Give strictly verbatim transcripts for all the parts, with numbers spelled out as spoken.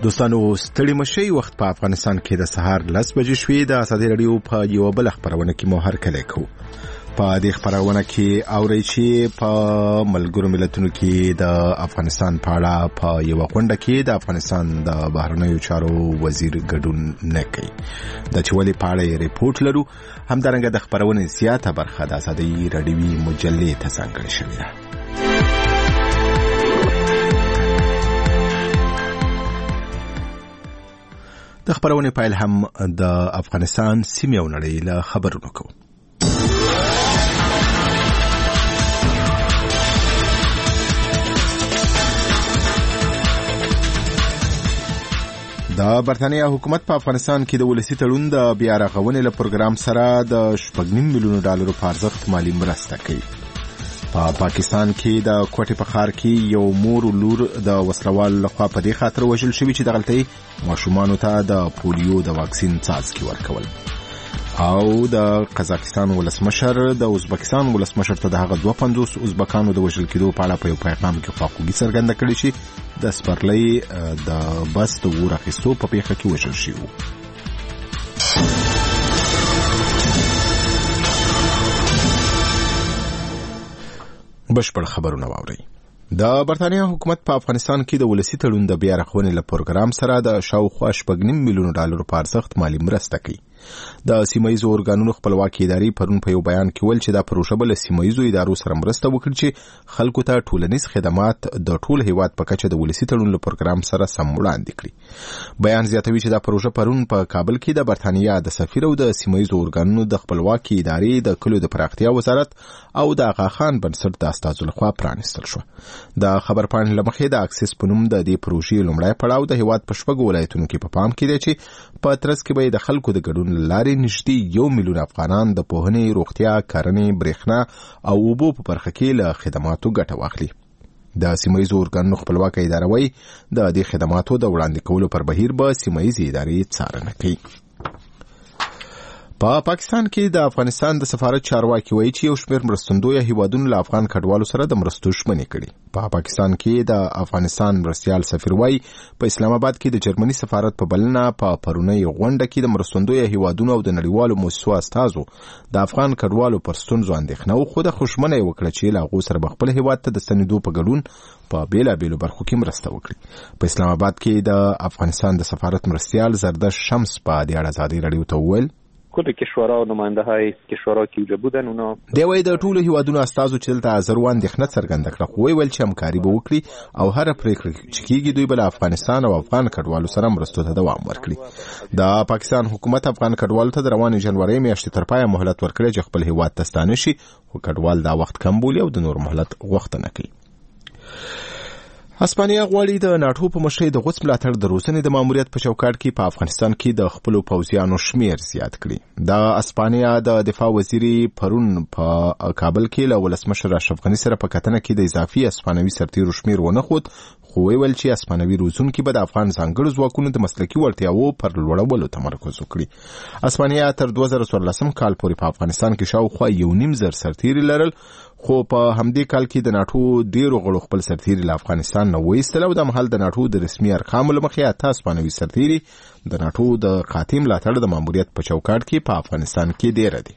دوستانو ستړي مشي وخت په افغانستان کې د سهار لس بجې شوې. د ازادي رادیو په یو بل خبرونه کې مو هر کله کو په دې خبرونه کې اوري چې په ملګرو ملتونو کې د افغانستان په اړه په یو غونډه کې د افغانستان د بهرنیو چارو وزیر ګډون نه کوي. د چولې په اړه ریپورت لرو. همدارنګه د خبرونه زیاته برخه د ازادي رادیوي مجلې ته ځانګړې شوې ده. د خبرونه پایل هم د افغانستان سیمه او نړۍ له خبرونو کو. د برتانیا حکومت په افغانستان کې د ولسی تړون د بیا رغونې له پروګرام سره د شپږ نیم میلیون ډالرو په ارزښت مالی مرسته کوي. په پا پاکستان کې د کوټې په ښار کې یو مور او لور د وسلوال لخوا په دې خاطر وژل شوي چې د غلطۍ ماشومانو ته د پولیو د واکسین څاڅکي ورکول. او د قزاقستان ولسمشر د ازبکستان ولسمشر ته د هغه دوه پنځوس ازبکانو د وژل کېدو په اړه په یو پیغام کې خواخوږي څرګنده کړې چې د سپرلۍ د بس د اور اخیستو په پیښه کې وژل شوي. بشپړ خبرونه واورئ. د برتانیا حکومت په افغانستان کې د ولسی تړون د بیا رغونې له پروګرام سره د شاوخوا شپږ نیم میلیون ډالرو په ارزښت مالی مرسته کوي. د سیمایي اورګانونو خپلواکي ادارې پرون په یو بیان کې ویل چې دا پروژه بل سیمایي ادارو سره مرسته وکړي چې خلکو ته ټولنیز خدمات د ټول هیواد په کچه د ولسی تړون له پروګرام سره سم وړاندې کړي. بیان زیاتوي چې دا پروژه پرون په کابل کې د برتانیا د سفیر او د سیمایي اورګانونو د خپلواکي ادارې د کلو د پراختیا وزارت او د آغاخان بنسټ د استازو لخوا پرانیستل شو. د خبر پاڼې لمخې د اکسس په نوم د دې پروژې لومړی پړاو د هیواد په شپږو ولایتونو کې په پام کې دی چې په ترڅ کې به د خلکو د ګډون لارې نږدې یو میلیون افغانان د پوهنې، روغتیا، کرنې، برېښنا او اوبو په برخه کې له خدماتو ګټه واخلي. د سیمایي اورګانونو خپلواکه اداره وایي د دې خدماتو د وړاندې کولو پر بهیر به سیمایي ادارې څارنه کوي. په پا پاکستان کې د افغانستان د سفارت چارواکي وایي چې یو شمېر مرستندویه هیوادونو له افغان کډوالو سره د مرستو ژمنې کړي. په پا پاکستان کې د افغانستان مرستیال سفیر وایي په اسلام آباد کې د جرمني سفارت په بلنه په پرونی غونډه کې د مرستندویه هیوادونو او د نړیوالو مؤسسو استازو د افغان کډوالو پر ستونزو اندېښنه او خو د خوشمنۍ وکړه چې له هغو سره به خپل هیواد ته د ستنېدو په ګډون په بیلابیلو برخو کې مرسته وکړي. په اسلام آباد کې د افغانستان د سفارت مرستیال زردش شمس په دې اړه ازادي رادیو ته وویل کل کشورها و نماینده های کشورها که اونجا بودن اونا دی وای د ټولو هیوادونو استازو چې دلته حاضر وو اندېښنه څرګنده کړه، خو ویل چې همکاري به وکړي او هر پریکړه چې کیږي دوی بل افغانستان او افغان کډوالو سره مرستو ته دوام ورکړي. د پاکستان حکومت افغان کډوالو ته د روانې جنوري میاشتې تر پایه مهلت ورکړي چې خپل هیواد ته ستانه شي، خو کډوال دا وخت کم بولي او د نور مهلت غوښتنه کوي. اسپانیا غواړي د ناټو په مشرۍ د غوڅ ملاتړ د روزنې د ماموریت په چوکاټ کې په افغانستان کې د خپلو پوځیانو شمیر زیات کړي. د اسپانیا د دفاع وزیر پرون په کابل کې له ولسمشر اشرف غني سره په کتنه کې د اضافي اسپانوي سرتیرو شمیر ونه خود، خو ویل چې اسپانوي روزونکي به د افغان ځانګړو ځواکونو د مسلکي وړتیاوو پر لوړولو تمرکز وکړي. اسپانیا تر دوه زره څوارلسم کال پورې په افغانستان کې شاوخوا یو نیم زر سرتیري لرل، خو په همدې کال کې د ناټو ډیرو غړو خپل سرتیري له افغانستان نه وایستل او د مهال د ناټو د رسمي ارقامو له مخې اته اسپانوي سرتیري د ناټو د قاطع ملاتړ د ماموریت په چوکاټ کې په افغانستان کې ډیر دي.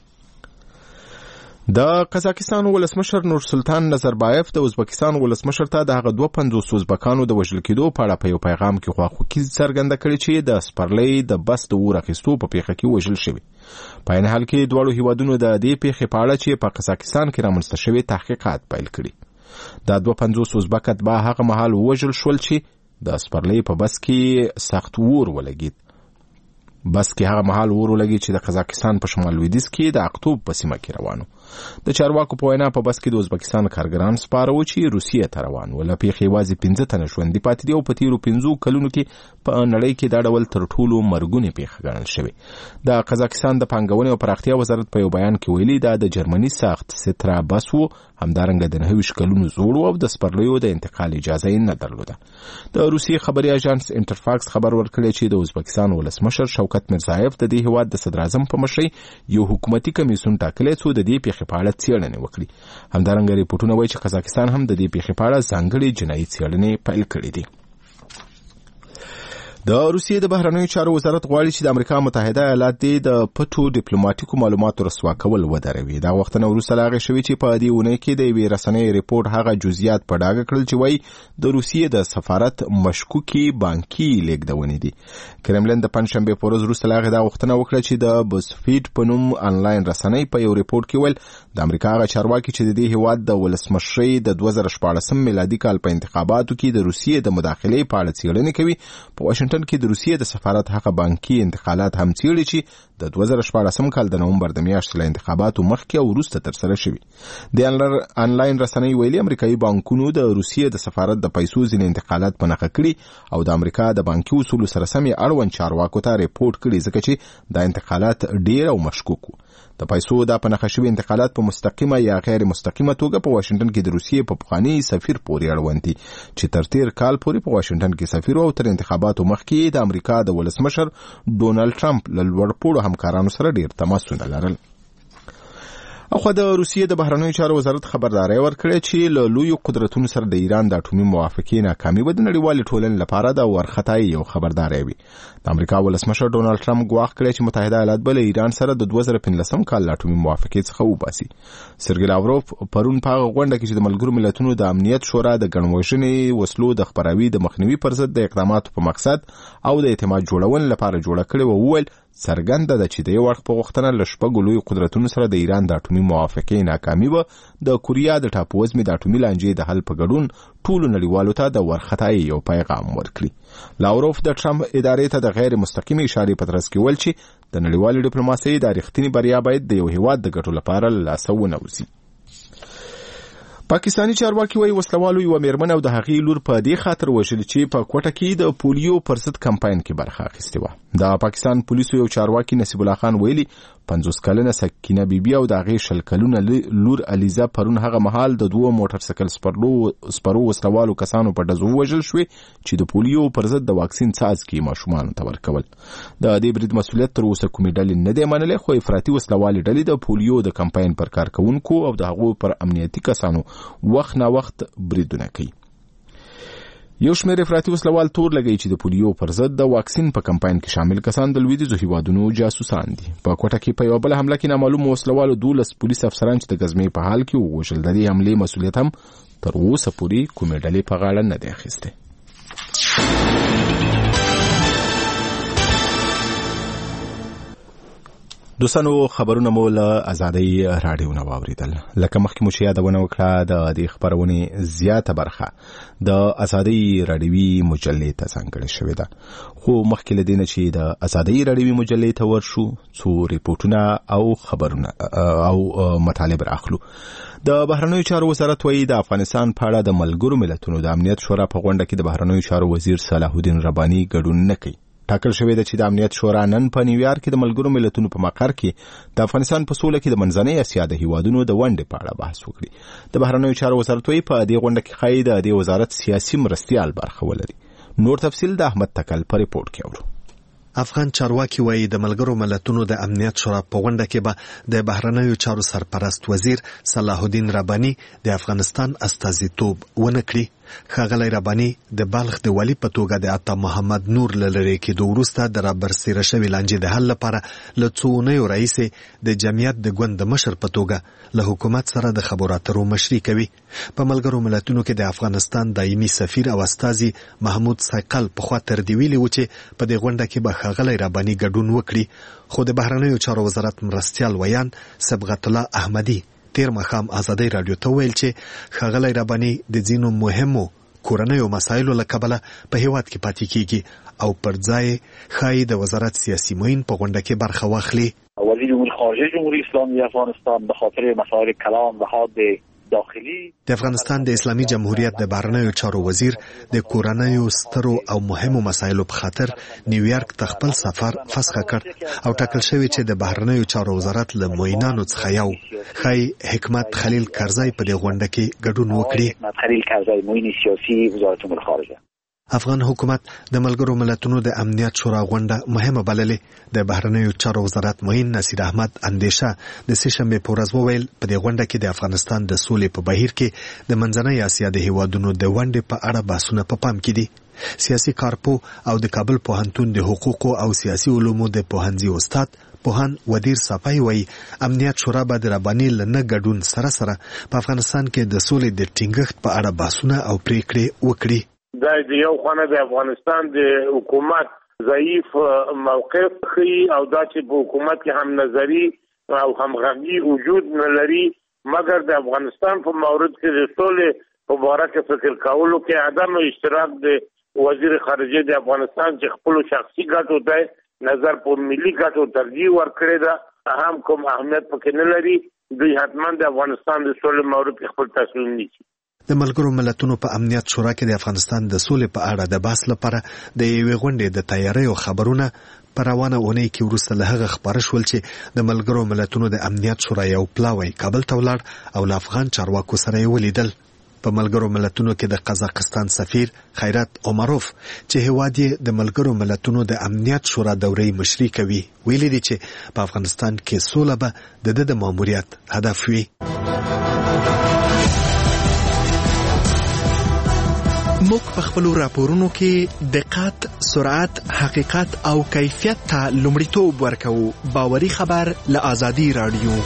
د قزاقستان ولسمشر نور سلطان نظربایف د ازبکستان ولسمشر ته د هغه دوه پنځوس ازبکانو د وژل کېدو په اړه په یو پیغام کې خواخوږي څرګنده کړې چې د سپرلۍ د بس د اور اخیستو په پیښه کې وژل شوي. په عین حال کې دواړو هیوادونو د دې پیښې په اړه چې په قزاقستان کې رامنځته شوي تحقیقات پیل کړي. دا دوه پنځوس ازبک اتباع هغه مهال وژل شول چې د سپرلۍ په بس کې سخت اور ولګید. بس کې هغه مهال اور ولګید چې د قزاقستان په شمال لویدیځ کې د اکتوب په سیمه کې روانو. د چارواکو په وینا په بس کې د ازبکستان کارګران سپاره و چې روسیې ته روان ول. پیښې یوازې پنځه تنه ژوندي پاتې دي او په تیرو پنځو کلونو کې په نړۍ کې دا ډول تر ټولو مرګونې پیښه ګڼل شوې. د قزاقستان د پانګونې او پراختیا وزارت په یو بیان کې ویلي دا د جرمني ساخت سترا بس و، همدارنګه د نهه ویشت کلونو زوړ او د سپرلیو د انتقال اجازه یې نه درلوده. د روسیې خبري اژانس انټرفاکس خبر ورکړی چې د ازبکستان ولسمشر شوکت میرزایف د دې هیواد د صدر اعظم په مشرۍ یو حکومتي کمیسیون ټاکلی څو د دې پیښې په اړه څېړنې وکړي. همدارنګه ریپورټونه وایي چې قزاقستان هم د دې پیښې په اړه ځانګړې جنایي څېړنې پیل کړې دي. د روسیې د بهرنیو چارو وزارت غواړي چې د امریکا متحده ایالات د پټو ډیپلوماټیکو معلوماتو رسوا کول ودروي. دا وختونه وروسته لا غشوي چې په دې اونۍ کې د یوې رسنۍ ریپورت هغه جزئیات په ډاګه کړل چې وایي د روسیې د سفارت مشکوکي بانکي لیږدونې دي. کرملین د پنځشنبه په ورځ وروسته لا دا وختونه وکړه چې د بزفیډ په نوم انلاین رسنۍ په یو ریپورت کې ویل د امریکا هغه چارواکي چې د دې هیواد د ولسمشرۍ د دوه زره شپاړسم میلادي کال په انتخاباتو کې د روسیې د مداخلې په اړه څېړنې کوي په واشنگټن کې د روسیې د سفارت هغه بانکي انتقالات هم څېړي چې د دوه زره شپاړسم کال د نومبر د میاشتې له انتخاباتو مخکې او وروسته ترسره شوي. د انلاین رسنۍ ویلي امریکایي بانکونو د روسیې د سفارت د پیسو ځینې انتقالات په نښه کړي او د امریکا د بانکي اصولو سره سم یې اړوند چارواکو ته ریپورټ کړي ځکه چې دا انتقالات ډېر او مشکوک وو. د پیسو دا په نښه شوي انتقالات په مستقیمه یا غیر مستقیمه توګه په واشنگټن کې د روسیې په پخواني سفیر پورې اړوند دي چې تر تیر کال پورې په واشنگټن کې سفیر او تر انتخاباتو مخکې د امریکا د ولسمشر ډونالد ټرمپ له لوړپوړو همکارانو سره ډیر تماسونه لرل. اخو د روسیې د بهرنیو چارو وزارت خبرداري ورکړه چې له لوی قدرتونو سره د ایران د اټومي موافقې ناکامي به د نړیوالې ټولنې لپاره د ورختای یو خبرداري وي. د امریکا ولسمشر ډونالد ټرمپ ګواښ کړی چې متحده ایالات به له ایران سره د دوه زره پنځلسم کال اټومي موافقې څخه وباسي. سرګی لاوروف پرون په هغه غونډه کې چې د ملګرو ملتونو د امنیت شورا د ګڼوژنې وسلو د خپراوي د مخنیوي پر ضد د اقداماتو په مقصد او د اعتماد جوړونې لپاره جوړه کړې و وویل څرګنده ده چې د یو اړخ په غوښتنه له شپږو لویو قدرتونو سره د ایران د اټومي موافقې ناکامي به د کوریا د ټاپووزمې د اټومي لانجې د حل په ګډون ټولو نړیوالو ته د ورختای یو پیغام ورکړي. لاوروف د ټرمپ ادارې ته د غیر مستقیمې اشارې په ترڅ کې ویل چې د نړیوالې ډیپلوماسۍ د رښتینې بریا باید د یو هیواد د ګټو لپاره له لاسه ونه وځي. پاکستاني چارواکي وایي وسلوالو یو میرمن او د هغې لور په دې خاطر وژل چې په کوټه کې د پولیو پر ضد کمپاین کې برخه اخیستې وه. د پاکستان پولیسو یو چارواکي نصیب الله خان ویلي پنځوس کلنه سکینه بیبي او د هغې شل کلونه لور علیزه پرون هغه مهال د دوه موټر سایکل سپرو وسلوالو کسانو په ډزو وژل شوې چې د پولیو پر ضد د واکسین څاڅکي ماشومانو ته ورکول. د دې برید مسؤلیت تر اوسه کومې ډلې نه دی منلی خو افراطي وسلوالې ډلې د پولیو د کمپاین پر کارکوونکو او د هغو پر امنیتي کسانو وخت نا وخت بریدونه کوي. یو شمېر افراطي وسلوال تور لګوي چې د پولیو پر ضد د واکسین په کمپاین کې شامل کسان د لویدیځو هیوادونو جاسوسان دي. په کوټه کې په یوه بله حمله کې نامعلومو وسلوالو دولس پولیس افسران چې د ګزمې په حال کې ووژل. د دې حملې مسؤلیت هم تر اوسه پورې کومې ډلې په غاړه نه دی اخیستی. دوستانو خبرونه مو له ازادۍ راډیو نه واوریدل. لکه مخکې مو چې یادونه وکړه د دې خپرونې زیاته برخه د ازادۍ راډیوي مجلې ته ځانګړې شوې ده. خو مخکې له دې نه چې د ازادۍ راډیوي مجلې ته ورشو څو ریپورټونه او خبرونه او مطالب راخلو. د بهرنیو چارو وزارت وایي د افغانستان په اړه د ملګرو ملتونو د امنیت شورا په غونډه کې د بهرنیو چارو وزیر صلاح الدین رباني ګډون نه کوي. ټاکل شوی ده چې د امنیت شورا نن په نیویارک کې د ملګرو ملتونو په مقر کې د افغانستان په سوله کې د منځنۍ اسیا د هیوادونو د ونډې په اړه بحث وکړي. د بهرنیو چارو وزارت وایي په دې غونډه کې ښایي د دې وزارت سیاسي مرستیال برخه ولري. نور تفصیل د احمد تکل په ریپورت کې اورو. افغان چارواکي وایي د ملګرو ملتونو د امنیت شورا په غونډه کې به د بهرنیو چارو سرپرست وزیر صلاح الدین رباني د افغانستان استازیتوب ونه کړي. ښاغلی رباني د بلخ د والي په توګه د عطا محمد نور له لرې کېدو وروسته د رابرسېره شوې لانجې د حل لپاره له څو اونیو راهیسې د جمعیت د ګوند د مشر په توګه له حکومت سره د خبرو اترو مشري کوي. په ملګرو ملتونو کې د افغانستان دایمي سفیر او استازي محمود سایقل پخوا تر دې ویلي و چې په دې غونډه کې به ښاغلی رباني ګډون وکړي. خو د بهرنیو چارو وزارت مرستیال ویان صبغت الله احمدي تیر مخام ازادۍ راډیو ته ویل چې ښاغلی رباني د ځینو مهمو کورنیو مسایلو له کبله په هیواد کې پاتې کیږي او پر ځای ښایي د وزارت سیاسي معین په غونډه کې برخه واخلي. وزیر امور خارجه جمهوری اسلامی افغانستان به خاطر مسائل کلان و حاد داخلي د افغانستان د اسلامي جمهوریت د بهرنیو چارو وزیر د کورنیو سترو او مهمو مسایلو په خاطر نیویارک ته خپل سفر فسخ کړ او ټاکل شوی چې د بهرنیو چارو وزارت له معینانو څخه یو ښایي حکمت خلیل کرزی په دې غونډه کې ګډون وکړي. حکمت خلیل کرزی معین سیاسي وزارت امور خارجه افغان حکومت د ملګرو ملتونو د امنیت شورا غونډه مهمه بللې. د بهرنیو چارو وزارت معین نصیر احمد اندیشه د سه‌شنبه په ورځ وویل په دې غونډه کې د افغانستان د سولې په بهیر کې د منځنۍ اسیا د هیوادونو د ونډې په اړه بحثونه په پام کې دي. سیاسي کارپو او د کابل پوهنتون د حقوقو او سیاسي علومو د پوهنځي استاد پوهان ودیر صفای وایي امنیت شورا به د رباني لنه ګډون سره سره په افغانستان کې د سولې د ټینګښت په اړه بحثونه او پریکړې وکړي. دا د یو خانه د افغانستان د حکومت ضعیف موقف خي او دا چې په حکومت کې هم نظری او همغږي وجود نه لري، مګر د افغانستان په مورد کې د سولې په باره کې فکر کولو کې عدم اشتراک د وزیر خارجه د افغانستان چې خپل شخصي ګټو ته نظر په ملي ګټو ترجیح ورکړی دا هم کوم اهمیت پکې نه لري. دوی حتما د افغانستان د سولې مورد کې خپل تصمیم نیسي. د ملګرو ملتونو په امنیت شورا کې د افغانستان د سولې په اړه د بحث لپاره د یوې غونډې د تیاریو خبرونه په روانه اونۍ کې وروسته له هغه خبره شول چې د ملګرو ملتونو د امنیت شورا یو پلاوی کابل ته ولاړ او له افغان چارواکو سره یې ولیدل. په ملګرو ملتونو کې د قزاقستان سفیر خیرات عمروف چې هیواد یې د ملګرو ملتونو د امنیت شورا دورې مشري کوي ویلي دي چې په افغانستان کې سوله به د د ماموریت هدف وي. موږ په خپلو راپورونو کې دقت، سرعت، حقیقت او کیفیت ته لومړیتوب ورکوو. باوري خبر له آزادي رادیو.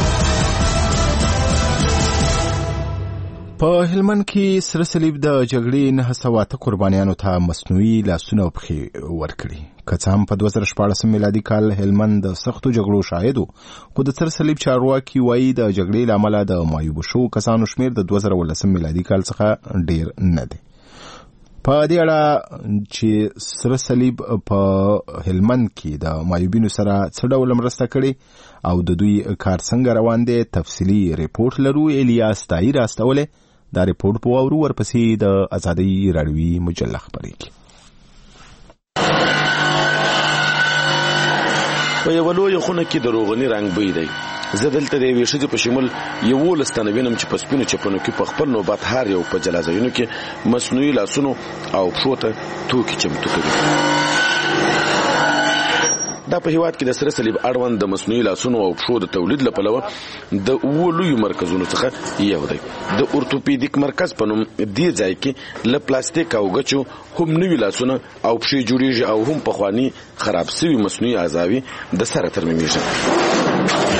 په هلمند کې سره صلیب د جګړې نه سوه اته قربانیانو ته مصنوعي لاسونه او پښې ورکړي. که څه هم په دوه زره شپاړسم میلادي کال هلمند د سختو جګړو شاهد و، خو د سره صلیب چارواکي وایي د جګړې له امله د معیوبو شوو کسانو شمېر د دوه زره اوولسم میلادي کال څخه ډیر نه دی. په دې اړه چې سره صلیب په هلمند کې د معیوبینو سره څه ډول مرسته کړې او د دوی کار څنګه روان دی تفصیلي ریپورت لرو. الیاس طاهر استولې دا ریپورت په واورو ورپسې د ازادۍ راډیوي مجله خبرې کې. په یوه لویه خونه کې د روغني رنګ بوی دی. زه دلته د یوې ښځې په شمول یولس تنه وینم چې په سپینو چپنو کې په خپل نوبت هر یو په جلا ځایونو کې مصنوعي لاسونو او پښو ته توکي چمتو کوي. دا په هیواد کې د سره صلیب اړوند د مصنوعي لاسونو او پښو د تولید له پلوه د اوو لویو مرکزونو څخه یو دی. د اورتوپیدیک مرکز په نوم دې ځای کې له پلاستیک او ګچو هم نوي لاسونه او پښې جوړیږي او هم پخواني خراب سوي مصنوعي اعضاوي د سره ترمیمیږي.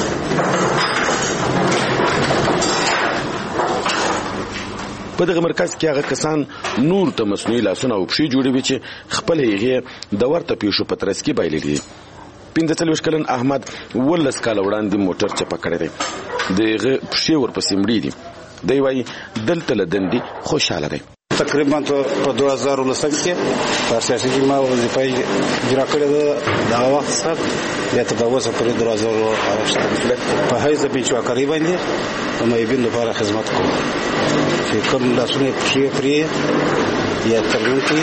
په دغه مرکز کې هغه کسان نور ته مصنوعي لاسونه او پښې جوړوي چې خپل هغې د ورته پیښو په ترڅ کې بایللي. پنځه څلوېښت کلن احمد ولس کاله وړاندې موټر چپه کړی دی. د هغه پښې ورپسې مړې دي. دی وایي دلته له دندې خوشحاله دی. تقریبا په دوه زره ولسم کې په سیاسي کې ما وظیفه اجرا کړې ده. دغه وخت سره بیا تر اوسه پورې دوه زره اوښته په حیث د پیچواکرۍ باندې د معیوبینو لپاره خدمت کوم چې کوم لاسونه پښې پرې یا ترمیم کوي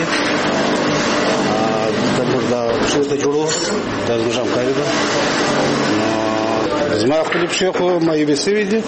زموږ د پښو ته جوړو دا زموږ همکاري ده. زما خپلې پښې خو معیوبې سوي دي،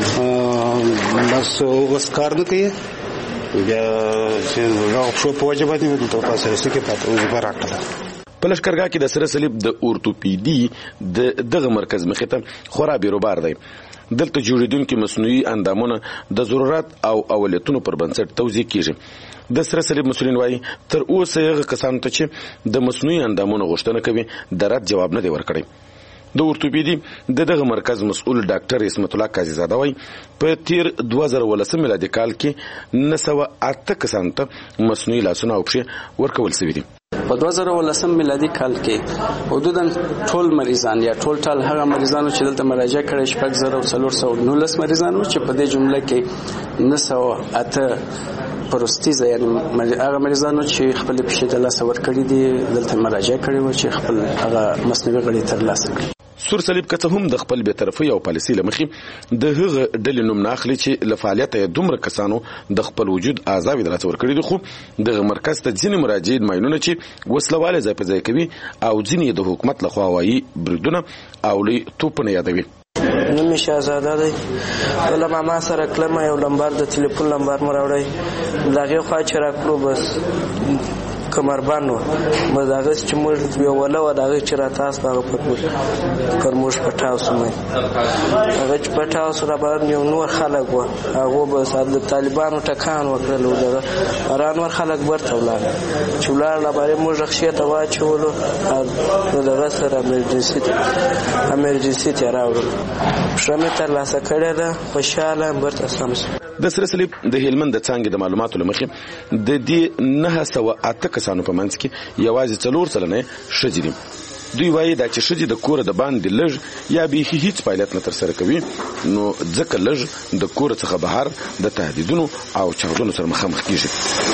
بس اوس کار نه کوي. بیا چې هغه پښو په وجه باندې مې دلته په اساسي کې پاتې وظیفه راکړله. په لښکرګاه کې د سره صلیب د اورتوپیدي د دغه مرکز مخې ته خورا بیروبار دی. دلته جوړیدونکي مصنوعي اندامونه د ضرورت او اولیتونو پر بنسټ توزیع کیږي. د سره صلیب مسؤلین وایي تر اوسه هغه کسانو ته چې د مصنوعي اندامونو غوښتنه کوي د رد جواب نه دی ورکړی. د اورتوپیدي د دغه مرکز مسؤل ډاکټر اسمت الله قاضي زاده وایي په تیر دوه زره اوولسم میلادي کال کې نه سوه اته کسانو ته مصنوعي لاسونه او پښې ورکول سوي دي. په دوه زره اوولسم میلادي کال کې حدوداً ټول مریضان یا ټول ټال هغه مریضانو چې دلته مراجعه کړې شپږ زره او څلور سوه نولس مریضانو چې په دې جمله کې نه سوه اته پروستیزه یعنی هغه مریضانو چې خپل پښې د لاسه ورکړي دي دلته مراجعه کړې و چې خپل هغه مصنوعي غړي ترلاسه کړي. سور صلیب که څه هم د خپل بېطرفۍ او پالیسۍ له مخې د هغه ډلې نوم نه اخلي چې له فعالیته یې دومره کسانو د خپل وجود اعضاوې د لاسه ورکړي دي، خو دغه مرکز ته ځینې مراجعین ماینونه چې وسله والې ځای په ځای کوي او ځینې د حکومت لخوا وایي بریدونه او لوی توپونه یادوي. نوم یې شهزاده دی. بله ماما سره کلمه یو لمبر د تلیفون لمبر مو راوړی د هغې خوا چې راکړو بس کمربند و بس د هغه چې موږ یو وله وه د هغې چې راتاس په هغه پر موږ پټاو سو مې هغه چې پټاو سو راباندې یو نور خلک وه هغو بس د طالبانو ټکان وکړل و دغه را نور خلک برته ولاړ چې ولاړ راباندې موږ رخشې ته واچولو نو دغه سره امرجنسي ته امرجنسي ته یې راوړل پښه مې ترلاسه کړې ده خوشحاله یم برته سم شو. د سره صلیب د هلمند د څانګې د معلوماتو له مخې د دې نهه سوه اته کسانو په منځ کې یوازې څلور سلنه ښځې دي. دوی وایي دا چې ښځې د کوره د باندې لږ یا بیخي هیڅ فعالیت نه ترسره کوي نو ځکه لږ د کوره څخه بهر د تهدیدونو او چاودنو سره مخامخ کیږي.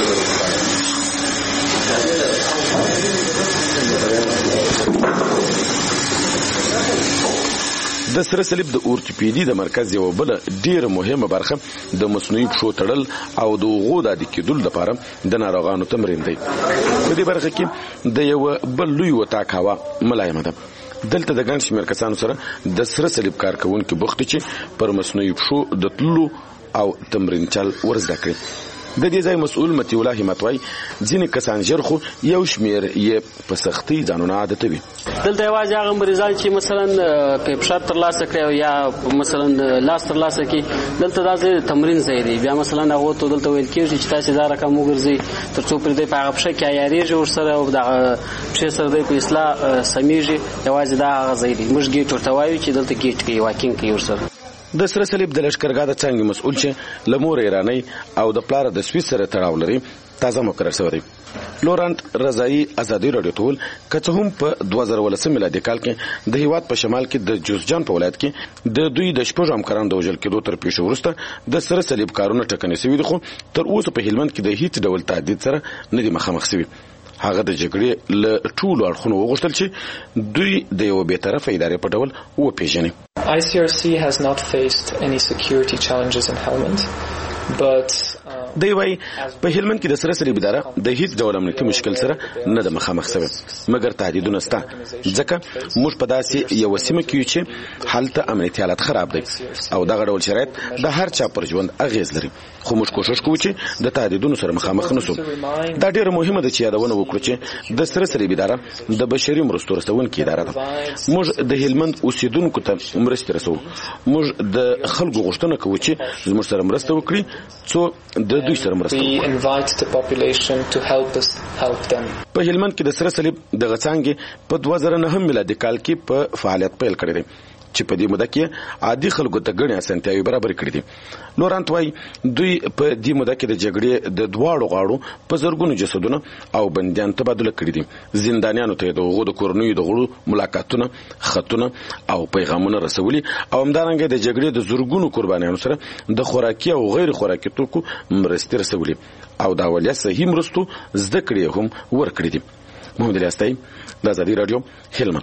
د سره صلیب د اورتوپیدي د مرکز یو بل ډیره مهمه برخه د مصنوعي پښو تړل او د اوغو د عادي کېدلو لپاره د ناروغانو تمرین دی. په دې برخه کې د یو بل لوی وتاک هوا ملایمه ده. دلته د ګڼ شمېر کسانو سره د سره صلیب کارکوونکي بوخت چې پر مصنوعي پښو د تللو او تمرین چل ورزده کړي. د دې ځای مسؤل متي الله همت وای ځینې کسان ژر خو یو شمېر یې په سختۍ ځانونه عادتوي. دلته یوازې هغه مریضان چې مثلا پیپشات ترلاسه کړي یا مثلا لاس ترلاسه کړي دلته دا ځای تمرین ځای دی. بیا مثلا هغو ته دلته ویل کېږي چې تاسې دا رقم وګرځئ تر څو پرې دی په هغه پښه کې عیارېږي ورسره او دغه پښې سره دی په اصلاح سمیږي. یوازې دا هغه ځای دی. موږ ګیټ ورته وایو چې دلته ګیټ کوي واکینګ کوي ورسره. د سره صلیب د لښکرګاه د څانګې مسؤل چې له مور ایرانۍ او د پلاره د سویس سره تړاو لري تازه مقرر شوی دی. لورانت رضایي ازادي راډیو ته وویل که څه هم په دوه زره ولسم میلادي کال کې د هیواد په شمال کې د جوزجان په ولایت کې د دوی د شپږو همکارانو د وژل کېدو تر پیښې وروسته د سره صلیب کارونه ټکني شوي دي خو تر اوسه په هلمند کې د هیڅ ډول تهدید سره نه دي مخامخ شوي. هغه د جګړې له ټولو اړخونو وغوښتل چې دوی د یو بېطرفه ادارې په ډول وپېژني. I C R C has not faced any security challenges in Helmand, but دی وای په هلمند کې د سره صلیب اداره د هیڅ ډول امنیتي مشکل سره نه د مخامخ شوی مګر تهدیدونه شته ځکه موږ په داسې یو سیمه کې یو چې هلته امنیتي حالت خراب دی او دغه ډول شرایط د هر چا پر ژوند اغیز لري خو موږ کوشش کوو چې د تهدیدونو سره مخامخ نشو. دا ډیره مهمه ده چې یادونه وکړو چې د سره صلیب اداره د بشري مرستو رسونکې اداره ده. موږ د هلمند اوسیدونکو ته مرستې رسوو. موږ د خلکو غوښتنه کوو چې زموږ سره مرسته وکړي څو د دوی سره مرسته وکړي. په هلمند کې د سره صلیب د غڅانګې په دوه زره نهه میلادي کال کې په فعالیت پیل کړی دی چې په دې موده کې عادي خلکو ته ګڼې اسانتیاوې برابر کړې دي. لورانت وایي دوی په دې موده کې د جګړې د دواړو غاړو په زرګونو جسدونه او بندیان تبادله کړي دي. زندانیانو ته د هغو د کورنیو د غړو ملاقاتونه خطونه او پیغامونه رسولي او همدارنګه د جګړې د زرګونو قربانیانو سره د خوراکي او غیر خوراکي توکو مرستې رسولي او د اولیا صحیح مرستو زده کړې هم ورکړي دي. محمد الیاستای د ازادي راډیو هلمند.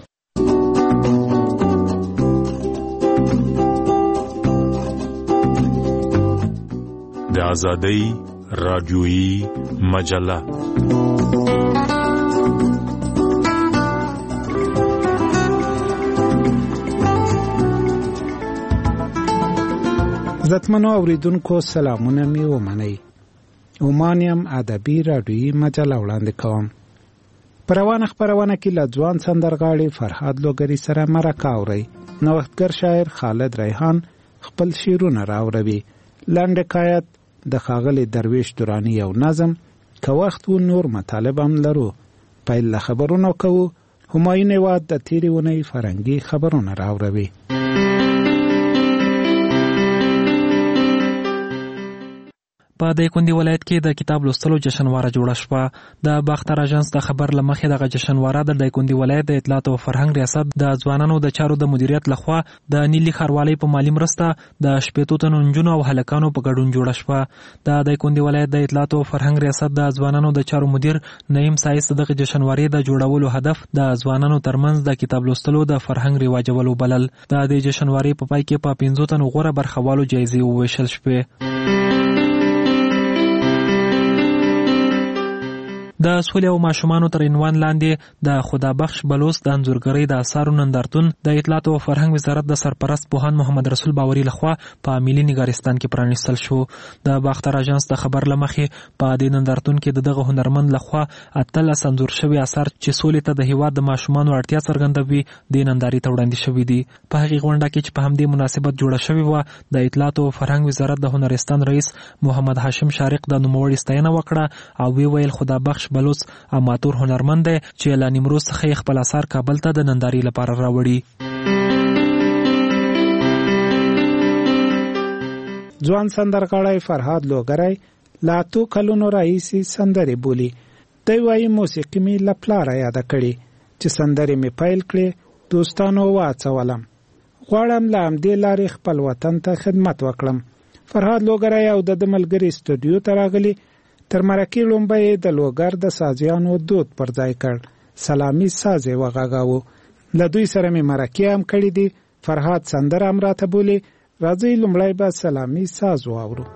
د ازادۍ راډیویي مجله عزتمنو اوریدونکو سلامونه می ومنئ. اومانیم ادبي راډیویي مجله وړاندې کوم. په روانه خپرونه کې له ځوان سندرغاړي فرهاد لوګري سره مرکه اورئ. نوښتګر شاعر خالد ریحان خپل شعرونه راوړوي. لنډ حکایت د ښاغلي درویش دراني یو نظم که وخت و نور مطالب هم لرو. پیل له خبرونو کوو. همایون هیواد د تیرې اونۍ فرهنګي خبرونه راوړوي. په دایکنډي ولایت کې د کتاب لوستلو جشنواره جوړه شوه. د باختر اژانس د خبر له مخې دغه جشنواره د دایکنډي ولایت د اطلاعات او فرهنګ ریاست د ځوانانو د چارو د مدیریت لخوا د نیلي ښاروالۍ په مالی مرسته د شپېتو تنو نجونو او هلکانو په ګډون جوړه شوه. د دایکنډي ولایت د اطلاعات او فرهنګ ریاست د ځوانانو د چارو مدیر نعیم سایس دغه جشنوارې د جوړولو هدف د ځوانانو ترمنځ د کتاب لوستلو د فرهنګ رواجولو بلل. د دې جشنوارې په پای کې په پنځو تنو غوره برخوالو جایزې وویشل شوې. د سولې او ماشومانو تر عنوان لاندې د خدابخش بلوچ د انځورګرۍ د اثارو نندارتون د اطلاعات او فرهنګ وزارت د سرپرست پوهاند محمد رسول باوري لخوا په ملي نګارستان کې پرانیستل شو. د باختر اژانس د خبر لمخې په دې نندارتون کې د دغه هنرمند لخوا اتلس انځور شوي اثار چې سولې ته د هیواد د ماشومانو اړتیا څرګندوي د نندارې ته وړاندې شوي دي. په هغې غونډه کې چې په همدې مناسبت جوړه شوې وه د اطلاعات او فرهنګ وزارت د هنرستان رئیس محمد هاشم شارق د نوموړي ستاینه وکړه او وی ویل خدابخش بلوچ اماتور هنرمند دی چې له نیمروز څخه خپل اثار کابل ته د نندارې لپاره راوړي. ځوان سندرغاړی فرهاد لوګری لا تو کلونو راهیسې سندرې بولي. دی وایي موسیقي مې له پلاره یاده کړې چې سندرې مې پیل کړې دوستانو واڅولم. غواړم له همدې لارې خپل وطن ته خدمت وکړم. فرهاد لوګری او د ده ملګري سټوډیو ته راغلي. تر مرکې لومبه یې د لوګر د سازیانو دود پر ځای کړ. سلامي ساز یې وغږاوه. له دوی سره مې مرکې هم کړي دي. فرهاد سندره هم راته بولي. راځئ لومړی به سلامي ساز واورو.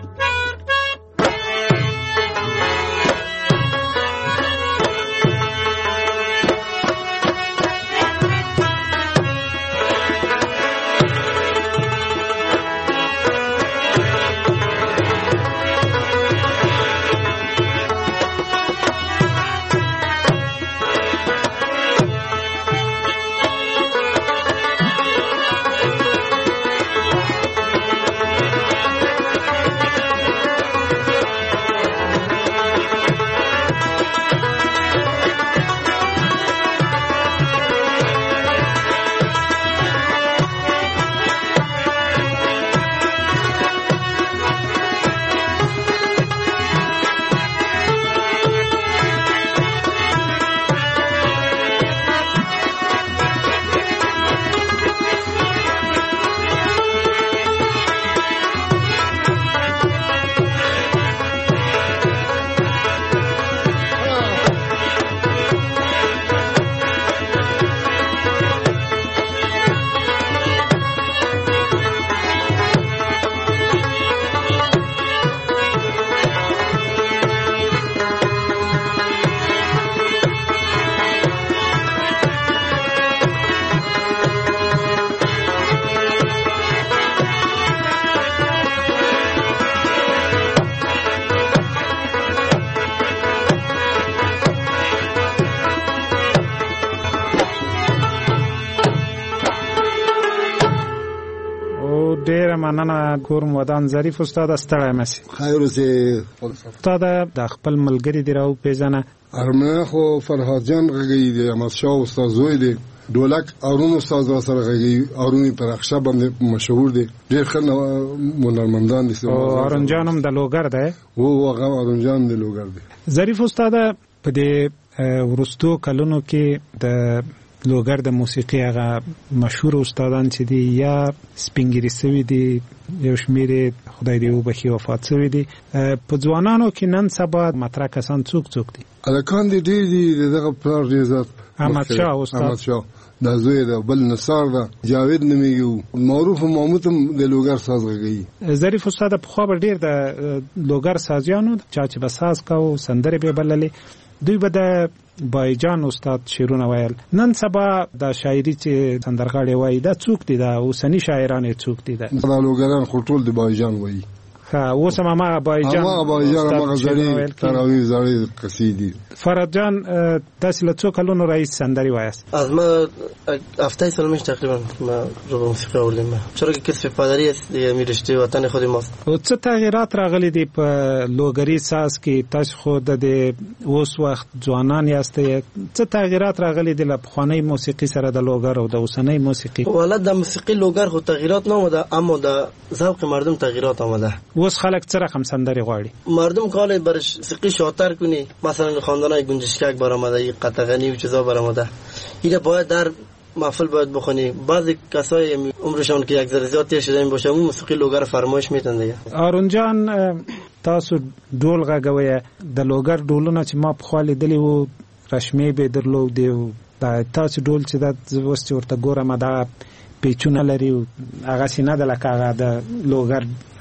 ډیره مننه ګورم ودان ظریف استاد ستړی مسی. خیر اوسې استاد د خپل ملګری دی راو پیژنه. ارمنه خو فرهاد جان غږی دی احمد شاه استاد زوی دی. ډولک ارون استاد را سره غږی ارونی پر اخشه باندې مشهور دی. ډیر ښه هنرمندان دي. او ارون جان هم د لوګر دی. او هغه ارون جان د لوګر دی. ظریف استاد په دې ورستو کلونو کې د لوګر د موسیقي هغه مشهور استادان چې دي یا سپینګری سوي دي یو شمیر خدای دې وبخي وفات سوي دي. په ځوانانو کې نن سبا مطرح کسان څوک څوک دي؟ الکان دي ډیر دي. دغه پلار دې عزت احمد شاه استاد. احمد شاه د زوی د بل نصار ده جاوید نمیږي معروف محمود د لوګر ساز غږی. ظریف استاد په خو ډیر د لوګر سازیانو چا چې بساز کاو سندره به بللې دوی به د بایجان استاد شیرونه ویل. نن سبا د شاعری چې سندرغاړي وایي دا څوک دي؟ دا اوسنی شاعران څوک دي؟ دا لوګران خو ټول د بایجان وایي. ها اوس هم ما بایجان ما بایجان ما غزلی تراوی زړې قصیدې. فراد جان تاسو له څو کلونو رئیس سندري وایاست؟ از ما هفته سال میشه تقریبا ما رو موسیقی آوردم. چرا که کسب پدری است دیگه میرشته وطن خود ماست. او څه تغیرات راغلي دي په لوګری ساز کې؟ تاسو خو د اوس وخت ځوانان یاست. څه تغیرات راغلي دي له پخوانی موسیقي سره د لوګر او د اوسنۍ موسیقي؟ ولادت د موسیقي لوګر خو تغیرات نه آمده اما د ذوق مردم تغیرات آمده. اوس خلک څه رقم سندري غواړي؟ مردم کاله برش موسیقی شاطر کنی. مثلا خواندنای گنجشکک برآمده، قطغنی و چیزا برآمده. اینا باید در محفل باید بخونی. بعضی کسای عمرشون که یک ذره زیاد تیر شده باشه اون موسیقی لوګر فرمایش میتن دیگه. آرون جان تاسو ډول غږوي د لوګر ډولونه چې ما په خالي دلی وو رشمه به درلو دی. دا تاسو ډول چې د وسته ورته ګورم دا پیچونه لري هغه سینه د لکه هغه د لوګر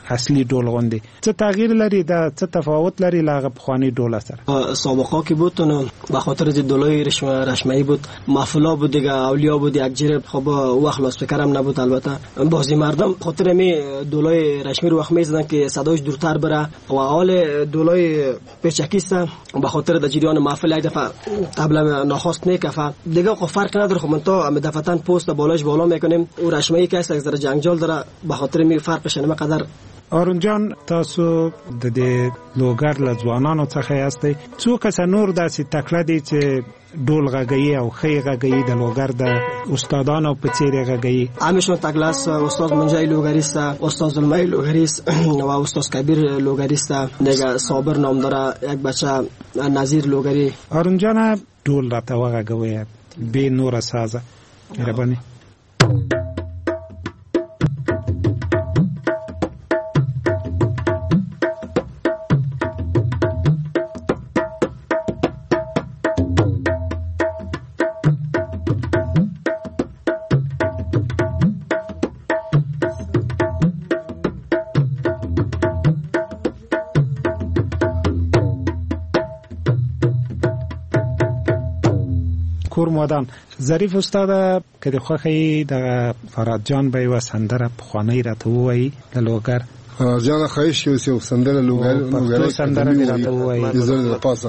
اصلي ډول غوندي څه تغییر لري دا څه تفاوت لري لاغه پخوانی ډول سره سابقا که بود تو به خاطر دولای رشمه‌ای بود مافولا بود دیگه اولیا بود یک جره خب وقت لاس فکرم نبود البته بازی مردم خاطر می دولای رشمی رو وقت میزدن که صداش دورتر بره و حال دولای پیچکیست به خاطر د جریان محفل یک دفعه قبلا ناخواست میکفه دیگه خب فرق نداره خب من تا دفعتن پست بالاش بالا میکنیم او رشمه‌ای که است از جنگجال داره به خاطر می فرقش نه قدر آرون جان تاسو د دې لوګر له ځوانانو څخه یاستئ څو کس نور داسې تکړه دي چې ډول غږی او خی غږی د لوګر د استادانو په څیر غږی همیشه تکلاس استاد منجای لوګریست استاد زلمای لوګریست و استاد کبیر لوګریست دیگه صابر نام داره یک بچه نظیر لوګری آرون جان ډول راته وغږوي به نور سازه مهرباني کور مودان ظریف استاد که د خوخی د فراد جان به و سندره پخوانی راته وای د لوګر جان خایش یو څو سندره لوګر لوګر سندره راته وای د زړه په پاسه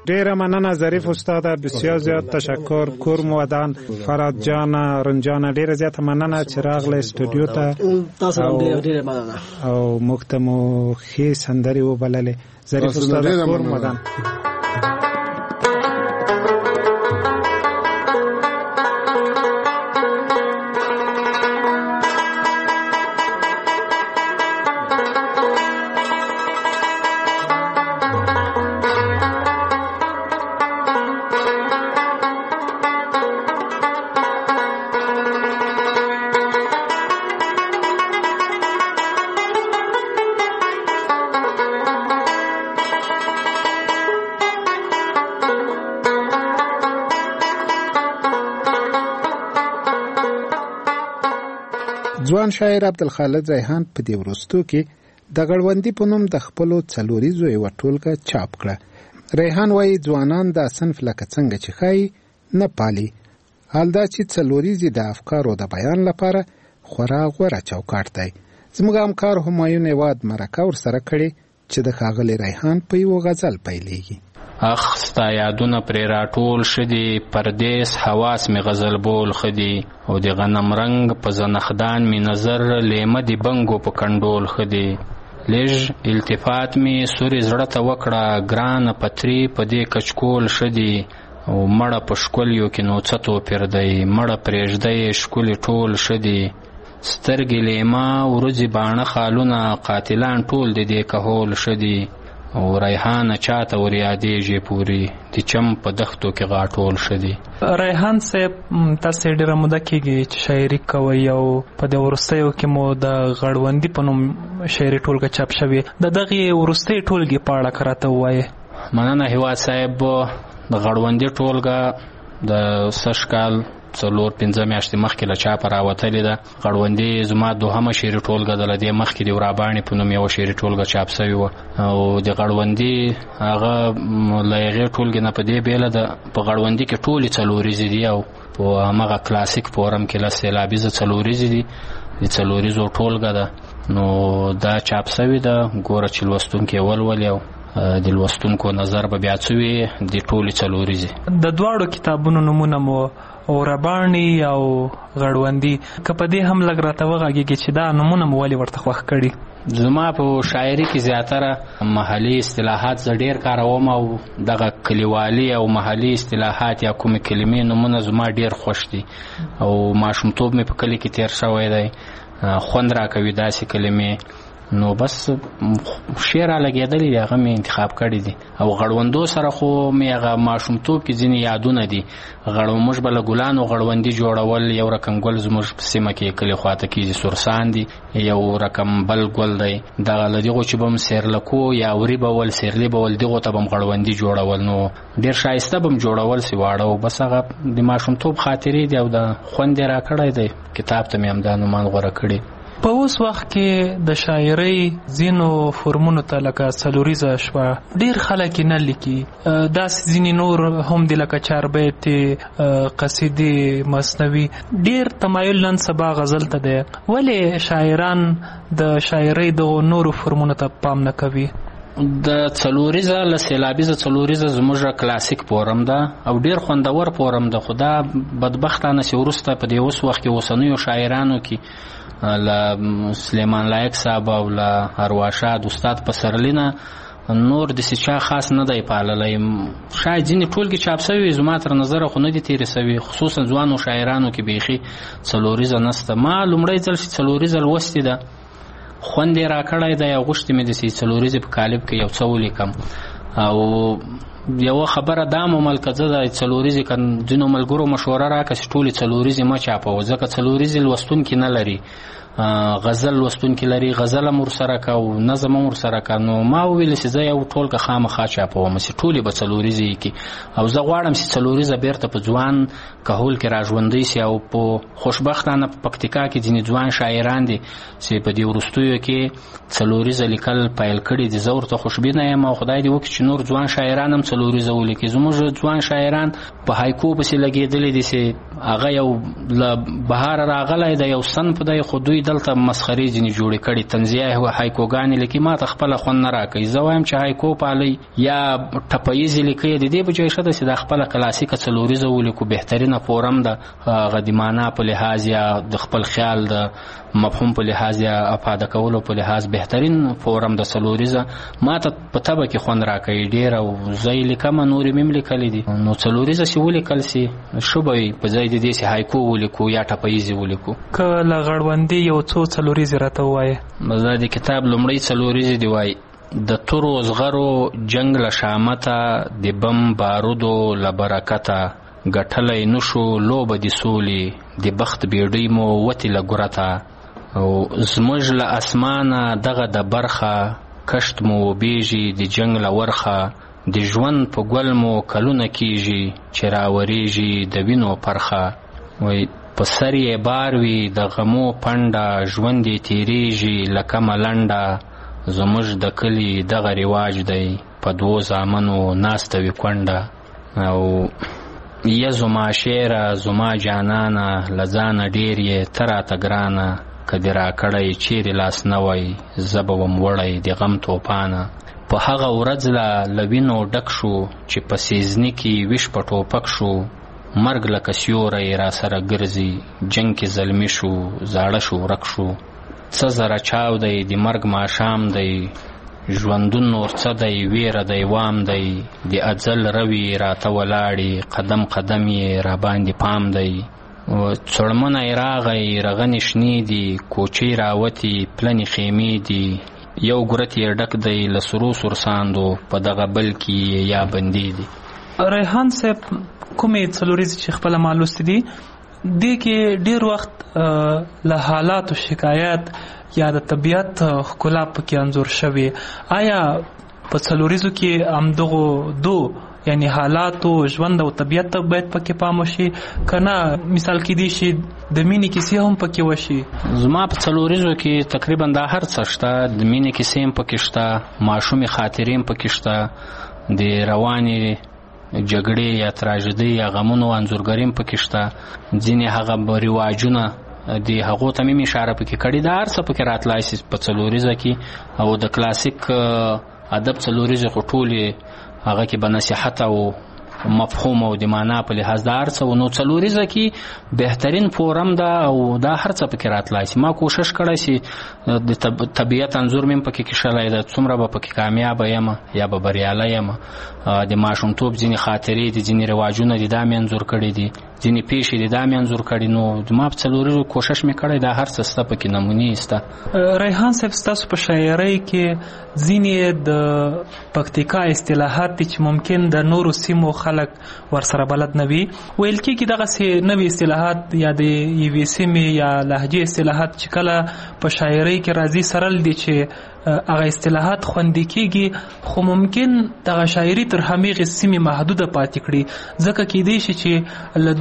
ډیره مننه ظریف استاد، بسیار زیات تشکر. کورم ودان فراد جان رنجان ډیره زیات مننه چې راغله استودیو ته. تاسو هم ډیره مننه او موږ ته مو ښې سندرې وبللې. ظریف استاد کورم ودان. ځوان شاعر عبدالخالق ریحان په دې وروستو کې د غړوندي په نوم د خپلو څلوریزو یوه ټولګه چاپ کړه. ریحان وایي ځوانان دا صنف لکه څنګه چې ښایي نه پالي، حال دا چې څلوریزې د افکارو د بیان لپاره خورا غوره چوکاټ دی. زموږ همکار همایون هیواد مرکه ورسره کړې چې د ښاغلي ریحان په یوه غزل پیلېږي. اخ ستا یادونه پرې راټول شدي، پردیس حواس می غزل بول خدي، او د غنم رنگ په زنخدان می نظر لیمه دی بنګو په کنډول خدي. لږ التفات می سوري زړه ته وکړه، ګرانه پتري په دې کچکول شدي، او مړه په ښکلیو کې نو څه توپیر دی، مړه پرېږدی ښکلي ټول شدي. سترګې لیمه ورځې باڼه خالونه، قاتلان ټول د دې کهول شدي، او ریحان چاته ور یادېږي پوري د چم په دښتو کې غاټول شدي. ریحان صاحب تاسو ډیره موده کېږي چې شاعري کوئ، او په دې وروستیو کې مو د غړوندي په نوم شاعري ټولګه چاپ شوې. د دغې وروستۍ ټولګې په اړه که راته ووایې. مننه هیواد صاحب. د غړوندي ټولګه د سږ کال څلور پنځه میاشتې مخکې له چاپه راوتلې ده. غړوندي زما دوهمه شعري ټولګه ده. له دې مخکې د وراباڼې په نوم یوه شعري ټولګه چاپ سوې وه، او د غړوندي هغه له هغې ټولګې نه په دې بیله ده په غړوندي کې ټولې څلوریزې دي، او په همغه کلاسیک فورم کې لس سېلابیزه څلوریزې دي. د څلوریزو ټولګه ده، نو دا چاپ سوې ده. ګوره چې لوستونکي ولولي او د لوستونکو نظر به بیا څه وي د ټولې څلوریزې. د دواړو کتابونو نومونه مو وراباڼي او غړوندي، که په دې هم لږ راته وغږېږي چې دا نومونه مو ولې ورته خوښ کړي؟ زما په شاعري کې زیاتره محلي اصطلاحات زه ډېر کاروم، او دغه کلیوالي او محلي اصطلاحات یا کومې کلمې نومونه زما ډېر خوښ دي، او ماشومتوب مې په کلي کې تېر شوی دی. خوند راکوي داسې کلمې، نو بس شعر را لګېدلی دی، هغه مې انتخاب کړي دي. او غړوندو سره خو مې هغه ماشومتوب کې ځینې یادونه دي. غړو موږ به له ګلانو غړوندي جوړول. یو رقم ګل زموږ په سیمه کې کلي خواته کېږي سورسان دي، یو رقم بل ګل دی. دغه له دغو چې به م سیرلکو یا وري به ول سیرلي به ول دغو ته به م غړوندي جوړول، نو ډېر ښایسته به م جوړول سي واړه. او بس هغه د ماشومتوب خاطرې دي، او د خوند یې را کړی دی. کتاب ته مې همدا نومان غوره کړي. په اوس وخت کې د شاعرۍ ځینو فورمونو ته لکه څلوریزه شوه، ډېر خلک یې نه لیکي. داسې ځینې نور هم دي لکه چاربیتې، قصیدې، مثنوي. ډېر تمایل نن سبا غزل ته دی. ولې شاعران د شاعرۍ دغو نورو فورمونو ته پام نه کوي؟ د څلوریزه له سېلابیزه څلوریزه زموږ کلاسیک فورم ده، او ډېر خوندور فورم ده. خو دا بدبختانه چې وروسته په دې اوس وخت کې اوسنیو شاعرانو کې له سلیمان لایق صاحب او له ارواښاد استاد پسرلي نه نور داسې چا خاص نه دی پاللی. شاید ځینې ټولګې چاپ سوي زما تر نظره خو نه دي تېرې سوي، خصوصا ځوانو شاعرانو کې بیخي څلوریزه نسته. ما لومړی ځل چې څلوریزه لوستې ده، خوند یې را کړی دی، او غوښتې مې داسې څلوریزې په کالب کې یو څه ولیکم. او یوه خبره دا مو ملکه زه د څلوریزې که ځینو ملګرو مشوره راکړه چې ټولې څلوریزې مه چاپوه، ځکه څلوریزې لوستونکي نه لري، غزل لوستونکي لري. غزل هم ورسره که او نظم هم ورسره که. نو ما وویل چې زه یو ټولګه خامخا چاپوم، چې ټولې به څلوریزې یې کړي. او زه غواړم چې څلوریزه بیرته په ځوان کهول کې را ژوندی سي. او په خوشبختانه په پکتیکا کې ځینې ځوان شاعران دي چې په دې وروستیو کې څلوریزه لیکل پیل کړي دي. زه ورته خوشبینه یم، او خدای دې وکړي چې نور ځوان شاعران هم څلوریزه ولیکي. زموږ ځوان شاعران په هایکو پسې لګېدلي دي چې هغه یو له بهاره راغلی دی، یو صنف دی، خو دوی دلته مسخري ځینې جوړې کړي طنزیه هایکوګانې لیکي ما ته خپله خوند نه راکوي. زه وایم چې هایکو پالئ یا ټپییزې لیکئ د دې بجای ښه ده چې دا خپله کلاسیکه څلوریزه ولیکو. بهترینه فورم ده هغه د معنا په لحاظ یا د خپل خیال د مفهوم په لحاظ یا افاده کولو په لحاظ بهترین فورم د څلوریزه ما ته په طبع کې خوند راکوي ډېر او زه یې لیکم نورې مې هم لیکلي دي. نو څلوریزه چې ولیکل سي ښه به وي په ځای د دې چې هایکو ولیکو یا ټپییزې ولیکو. که له غړوندې یو څو څلوریزې راته ووایې. دا د کتاب لومړی څلوریزې دی وایي د تورو زغرو جنگ له شامته د بم بارودو له برکته ګټلی نشو لوبه د سولې د بخت بیډۍ مو وتې له ګورته او زموږ له اسمانه دغه د برخه کشت مو وبیږي د جنگ له ورخه د ژوند په ګل مو کلونه کیږي چې راوریږي د وینو پرخه وای په سر یې بار وي د غمو پنډه ژوند یې تیریږي لکه ملنډه زموږ د کلي دغه رواج دی په دوو زامنو ناسته وي کونډه او یا زما شعره زما جانانه له ځانه ډېر یې ته راته ګرانه که دې راکړی چیرې لاس نه وی زه به وم وړی د غم توپانه په هغه ورځ له له وینو ډک شو چې په سیزني کې ویش په ټوپک شو مرګ لکه سیوری را سره ګرځي جنگ کې زلمی شو زاړه شو ورک شو څه زره چاو دی د مرګ ماښام دی ژوندون نور څه دی ویره دی وام دی د اجل روي راته ولاړې قدم قدم یې را باندې پام دی څړمنه یې راغی رغنې شنې دي کوچې راوتې پلنې خیمې دي یو ګورت یې ډک دی له سرو سرساندو په دغه بل کې یا بندې دي. ریحان صاحب کومې څلوریزې چې خپله ما لوستې دي دې کې ډېر وخت له حالاتو شکایت یا د طبیعت ښکلا پکې انځور شوې. آیا په څلوریزو کې همدغو دو یعنی حالاتو ژوند او طبیعت ته باید پکې پام وشي که نه مثال کېدی شي د مینې کیسې هم پکې وشي؟ زما په څلوریزو کې تقریبا دا هر څه شته. د مینې کیسې هم پکې شته، ماشومې خاطرې هم پکې شته، د روانې جګړې یا تراژدۍ یا غمونو انځورګري هم پکې شته، ځینې هغه رواجونه د هغو ته مې اشاره پکې کړې ده. هر څه پکې راتلای شي په څلوریزه کې. او د کلاسیک ادب څلوریزه خو ټولې هغه کې به نصیحت او مفهوم او د معنا په لحاظ د هر څه و. نو څلوریزه کې بهترین فورم ده او دا هر څه پکې راتلای شي. ما کوشش کړی چې د طبیعت انځور مې پکې کښلی ده، څومره به پکې کامیابه یم یا به بریالی یم. د ماشومتوب ځینې خاطرې دي، ځینې رواجونه دي دا مې انځور کړي دي، ځینې پیښې دي دا مې انځور کړي. نو ما په څلوریزو کوشش مې کړی دا هر څه سته پکې نمونې سته. ریحان صاحب ستاسو په شاعرۍ کې ځینې د پکتیکا اصطلاحات دي چې ممکن د نورو سیمو خلک ورسره بلد نه وي. ویل کېږي دغسې نوي اصطلاحات یا د یوې سیمې یا لهجې اصطلاحات چې کله په شاعرۍ کې راځي سرل دي چې هغه اصطلاحات خوندي کېږي، خو ممکن دغه شاعري تر همېغې سیمې محدوده پاتې کړي، ځکه کېدی شي چې له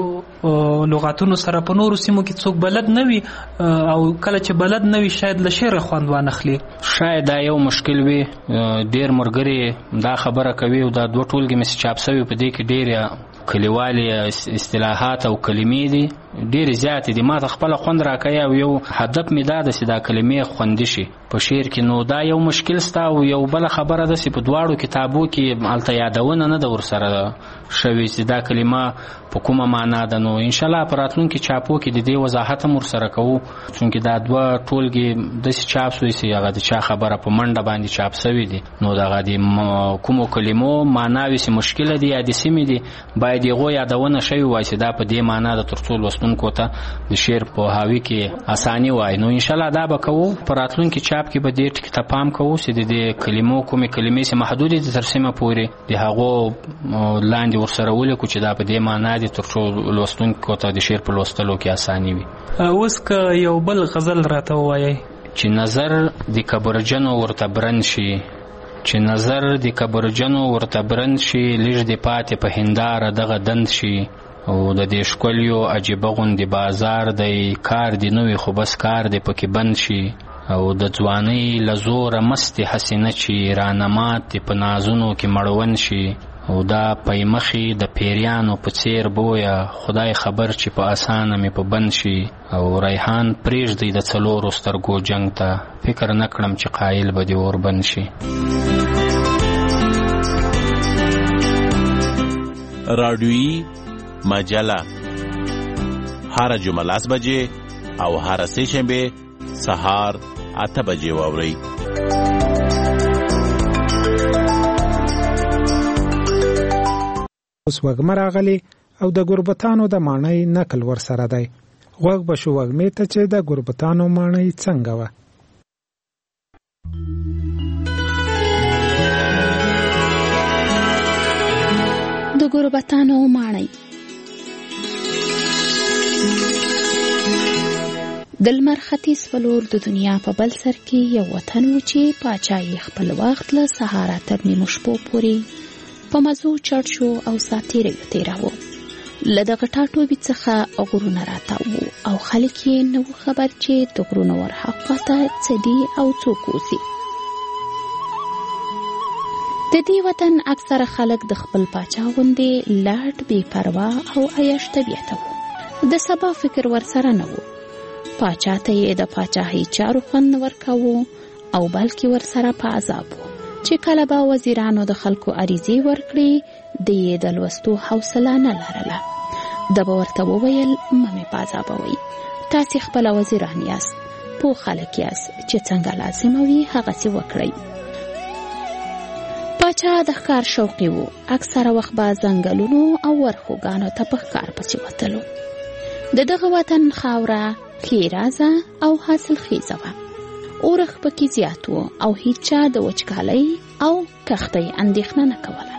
دغو لغاتونو سره په نورو سیمو کې څوک بلد نه وي او کله چې بلد نه وي شاید له شعره خوند وانخلي. شاید دا یو مشکل وي. ډېر ملګري دا خبره کوي او دا دوه ټولګې مې چاپ شوي په دې کې ډېرې کلیوالي اصطلاحات او کلمې دي ډېرې زیاتې دي. ما ته خپله خوند راکوي او یو هدف مې دا ده چې دا کلمې خوندي شي په شعر کې. نو دا یو مشکل سته. او یو بله خبره ده چې په دواړو کتابو کې هلته یادونه نه ده ورسره شوې چې دا کلمه په کومه معنا ده. نو انشاءالله په راتلونکي چاپو کې د دې وضاحت هم ورسره کوو، چونکې دا دوه ټولګې داسې چاپ شوي چې هغه د چا خبره په منډه باندې چاپ شوي دي. نو دغه د کومو کلمو معناوې چې مشکله دي یا د سیمې دي باید هغو یادونه شوي وای چې دا په دې معنا ده، تر څو لوستونکو ته د شعر پوهاوي کې اساني وای. نو انشاءالله دا به کوو په راتلونکي چاپ کې به دې ټکي ته پام کوو چې د دې کلمو کومې کلمې چې محدودې دي تر سیمه پورې د هغو لاندې ورسره ولیکو چې دا په دې معنا دي تر څو لوستونکو ته د شعر په لوستلو کې اساني وي. اوس که یو بل غزل راته ووایئ. چې نظر د کبرجنو ورته برن شي، چې نظر د کبرجنو ورته برن شي، لږ د پاتې په هنداره دغه دند شي. او د دې ښکلیو عجیبه غوندې بازار دی، کار دی نوی خو بس کار دی پکې بند شي. او د ځوانۍ له زوره مستې حسینه چې رانمات په نازونو کې مړون شي. او دا پېمخې د پیریانو په څیر بویا خدای خبر چې په اسانه مې په بند شي او ریحان پرېږدي د څلورو سترګو جنگ ته فکر نه کړم چې قایل به دې اور بند شي. رادیویی مجله هر جمعه لاس بجې او هر سه شنبه سهار اته بجې واورئ. اوس وګمه راغلی او د ګوربتانو د معنی نقل ورسره دی. غوږ به شو وګمې ته چې د ګوربتانو معنی څنګه وه. د ګوربتانو معنی. د لمر ختیځ په لور د دنیا په بل سر کې یو وطن و چې پاچایي خپل وخت له سهاره تر نیمو شپو پورې په مزو چړ شو او ساتیریو تیراوه. له دغه ټاټوبي څخه غرونه راتاوه او خلک یې نه و خبر چې د غرونو ورهاخوا ته څه دي او څوک اوسي. د دې وطن اکثره خلک د خپل پاچا غوندې لاټ بې پروا او عیش طبیعته وو. د سبا فکر ورسره نه و. پاچا ته یې د پاچاهۍ چارو خوند ورکاوه او بلکې ورسره په عذاب و چې کله به وزیرانو د خلکو عریضې ورکړي د یې د لوستو حوصله نه لرله. ده به ورته وویل مه مې په عذابوئ، تاسې خپله وزیران یاست، پوه خلک یاست چې څنګه لازمه وي هغسې وکړئ. پاچا د ښکار شوقي و. اکثره وخت به ځنګلونو او ورښوګانو ته په ښکار پسې وتلو. د دغه وطن خاوره ښېرازه او حاصلخیزه وه. اورښت پکې زیات و او هیچا د وچکالۍ او کښتۍ اندېښنه نه کوله.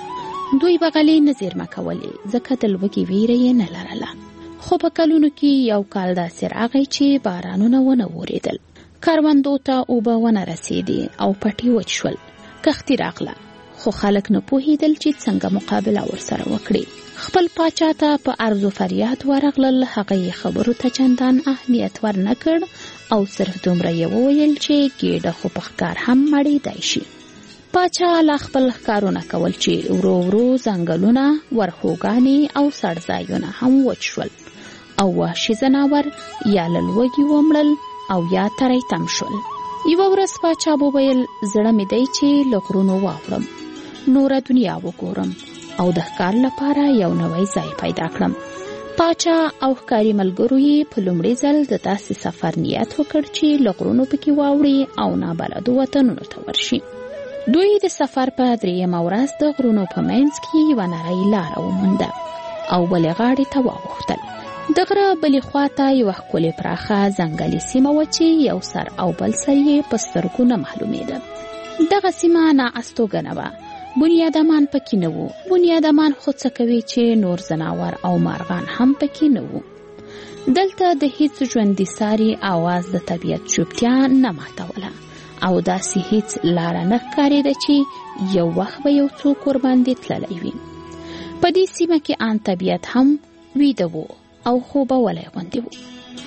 دوی بغلې نه زیرمه کولې ځکه د لوږې ویره یې نه لرله. خو په کلونو کې یو کال داسې راغی چې بارانونه ونه ورېدل. کروندو ته اوبه ونه رسېدې او پټي وچ شول. کښتې راغله خو خلک نه پوهېدل چې څنګه مقابله ورسره وکړي. خپل پاچا ته په عرض و فریاد ورغلل. هغه یې خبرو ته چندان اهمیت ور نه کړ او صرف دومره یې وویل چې ګېډه خو په ښکار هم مړېدای شي. پاچا لا خپل ښکارونه کول چې ورو ورو ځنګلونه، ورښوګانې او څړځایونه هم وچ شول او وحشي ځناور یا له لوږې ومړل او یا تری تم شول. یوه ورځ پاچا وویل زړه مې دی چې له غرونو واوړم، نوره دنیا وګورم او د ښکار لپاره یو نوی ځای پیدا کړم. پاچا او ښکاري ملګرو یې په لومړي ځل د داسې سفر نیت وکړ چې له غرونو پکې واوړي او نابلدو وطنونو ته ورشي. دوی د سفر په درېیمه ورځ د غرونو په منځ کې یوه نرۍ لاره ومونده او بلې غاړې ته واوښتل. د غره بلې خواته یوه ښکلې پراخه ځنګلي سیمه وه چې یو سر او بل سر یې په سترګو نه معلومېده. دغه سیمه نااستوګنه وه. بنیادمان پکې نه وو. بنیادمان خو څه کوي چې نور ځناور او مارغان هم پکې نه وو. دلته د هیڅ ژوندي ساري آواز د طبیعت چوپتیا نه ماتوله او داسې هیڅ لاره نه ښکارېده چې یو وخت به یو څوک ورباندې تللی وي. په دې سیمه کې آن طبیعت هم ویده و او خوبولی غوندې و.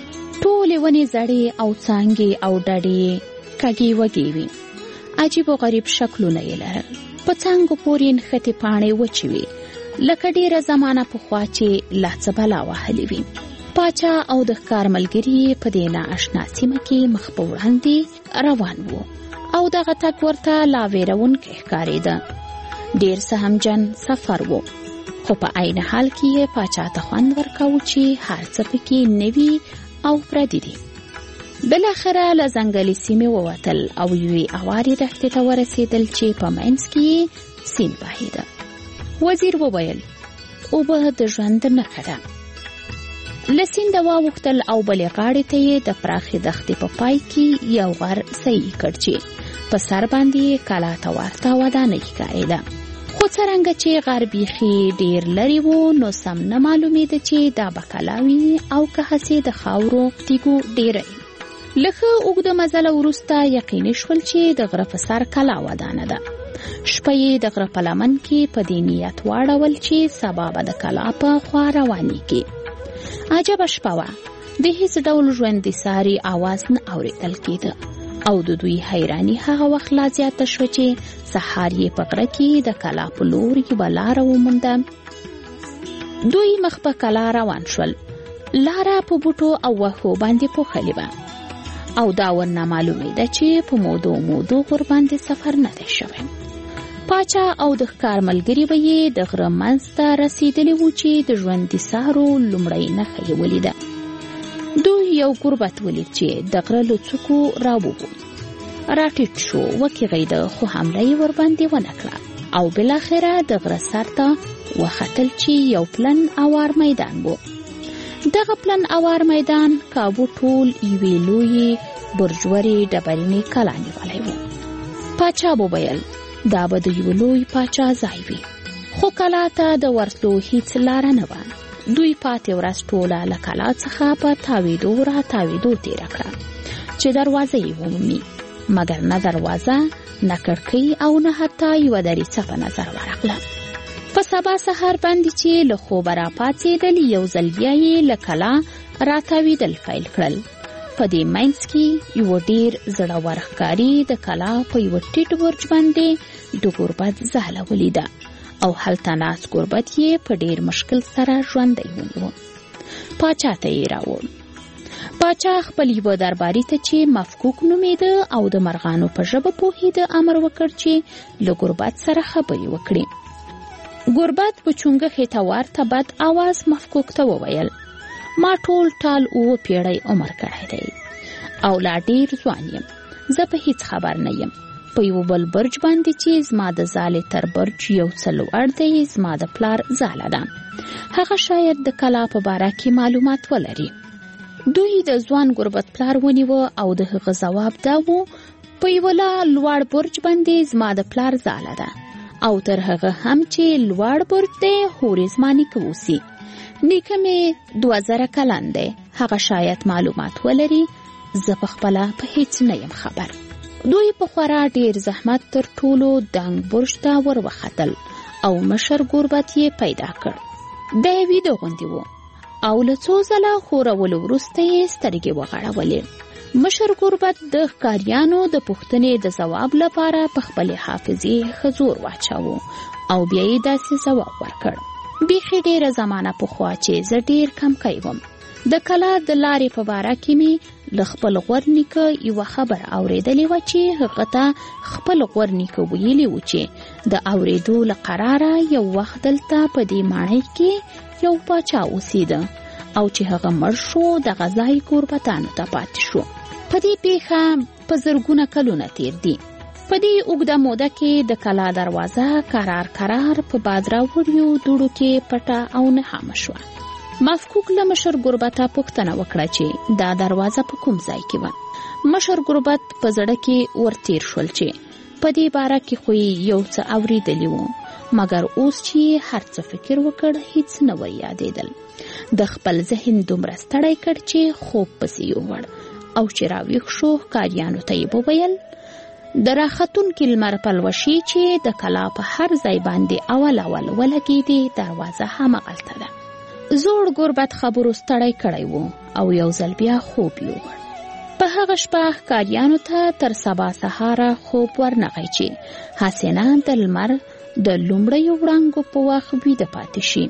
ټولې ونې زړې او څانګې او ډډې کږې وږې وې. عجیب و غریب شکلونه یې لرل. په څانګو پورې نښتې پاڼې وچې وې لکه ډېره زمانه پخوا چې لا څه بلا وهلې وي. پاچا او د ښکار ملګري په دې نااشنا سیمه کې مخ په وړاندې روان وو او دغه تګ ورته لا ویرونکی ښکارېده. ډېر څه همجن سفر و خو په عین حال کې یې پاچا ته خوند ورکاوه چې هر څه پکې نوي او پردي دي. بالاخره له ځنګلي سیمې ووتل او یوې اوارې دښتې ته ورسېدل چې په منځ کې یې سیند بهېده. وزیر وویل اوبه د ژوند نښه ده. له سینده واوښتل او بلې غاړې ته یې د پراخې دښتې په پای کې یو غر صحیح کړ چې په سر باندې یې کلا ته ورته ودانۍ ښکارېده. خو څرنګه چې غر بیخي ډېر لرې و نو سم نه معلومېده چې دا به کلا وي او که هسې د خاورو تیږو ډېری. له ښه اوږده مزله وروسته یقیني شول چې د غره په سر کلا ودانه ده. شپه یې د غره په لمن کې په دې نیت واړول چې سبا به د کلا په خوا روانېږي. عجبه شپه وه. د هیڅ ډول ژوندي ساري آواز نه اورېدل کېده. او د دوی حیرانی هغه وخت لا زیاته شوه چې سهار یې په غره کې د کلا په لور یوه لاره ومونده. دوی مخ په کلا روان شول. لاره په بوټو او وښو باندې پوښلې وه او دا ورنه معلومېده چې په مودو مودو ورباندې سفر نه دی شوی. پاچا او د ښکار ملګري به یې د غره منځ ته رسېدلي وو چې د ژوندي سهارو لومړۍ نښه یې ولیده. دوی یو ګربت ولید چې د غره له څوکو راووت، راټیټ شو، وکیغېده، خو حمله یې ورباندې ونه کړه او بالاخره د غره سر ته وختل چې یو پلن اوار میدان و. دغه پلن اوار میدان کابو ټول یوې لویې برجورې ډبرینې کلا نیولی و. پاچا وویل دا به د یو لوی پاچا ځای وي، خو کلا ته د ورتلو هیڅ لاره نه وه. دوی پاتې ورځ ټوله له کلا څخه په تاویدو را تاویدو تېره کړه چې دروازه یې ومومي، مګر نه دروازه، نه کړکۍ او نه حتی یوه دریڅه په نظر ورغله. په سبا سهار باندې چې له خوبه را پاڅېدل، یو ځل بیا یې له کلا را تاویدل پیل کړل. په دې منځ کې یو ډېر زړور ښکاري د کلا په یوه ټیټ برج باندې د ګربت ځاله ولیده او هلته ناست ګربت یې په ډېر مشکل سره ژوندی ونیو. پاچا ته یې راوړ. پاچا خپل یوه درباري ته چې مفکوک نومېده او د مرغانو په ژبه پوهېده امر وکړ چې له ګربت سره خبرې وکړي. ګربت په چونګښې ته ورته بد اواز مفکوک ته وویل ما ټول ټال اووه پیړۍ عمر کړی دی او لا ډېر ځوان یم، زه په هیڅ خبر نه یم. په یو بل برج باندې چې زما د ځالې تر برج یو څه لوړ دی زما د پلار ځاله ده، هغه شاید د کلا په باره کې معلومات ولري. دوی د ځوان ګربت پلار ونیوه او د هغه ځواب دا و په یوه لا لوړ برج باندې زما د پلار ځاله ده او تر هغه هم چې لوړ برج دی هورې زما نیکه اوسي. نیکه مې دوه زره کلن دی، هغه شاید معلومات ولري، زه په خپله په هیڅ نه یم خبر. دوی په خورا ډېر زحمت تر ټولو دنګ برج ته ور وختل او مشر ګربت یې پیدا کړ. دی ویده غوندې و او له څو ځله ښورولو وروسته یې سترګې وغړولې. مشر ګربت د ښکاریانو د پوښتنې د ځواب لپاره په خپلې حافظې ښه زور واچاوه او بیا یې داسې ځواب ورکړ. بیخي ډېره زمانه پخوا چې زه ډېر کمکی وم، د کلا د لارې په باره کې مې له خپل غور نیکه یوه خبر اورېدلې وه چې هغه ته خپل غور نیکه ویلي و چې د اورېدو له قراره یو وخت دلته په دې ماڼۍ کې یو پاچا اوسېده او چې هغه مړ شو دغه ځای ګربتانو ته پاتې شو. په دې پیښه په زرګونه کلونه تېر دي. په دې اوږده موده کې د کلا دروازه قرار قرار په باد راوړیو دوړو کې پټه او نهامه شوه. مفکوک له مشر ګربته پوښتنه وکړه چې دا دروازه په کوم ځای کې وه. مشر ګربت په زړه کې ورتیر شول چې په دې باره کې خو یو څه اورېدلي وو، مګر اوس چې هر څه فکر وکړ هیڅ نه ور یادېدل. د خپل ذهن دومره ستړی کړ چې خوب پسې یووړ او چې راویښ شو ښکاریانو ته یې وویل د راختونکي لمر پلوشې چې د کلا په هر ځای باندې اول اول ولګېدې دروازه همغلته ده. زوړ ګربت خبرو ستړی کړی و او یو ځل بیا خوب یووړ. په هغه شپه ښکاریانو ته تر سبا سهاره خوب ورنغی چې حسینه د لمر د لومړیو وړانګو په وخت ویده پاتې شي.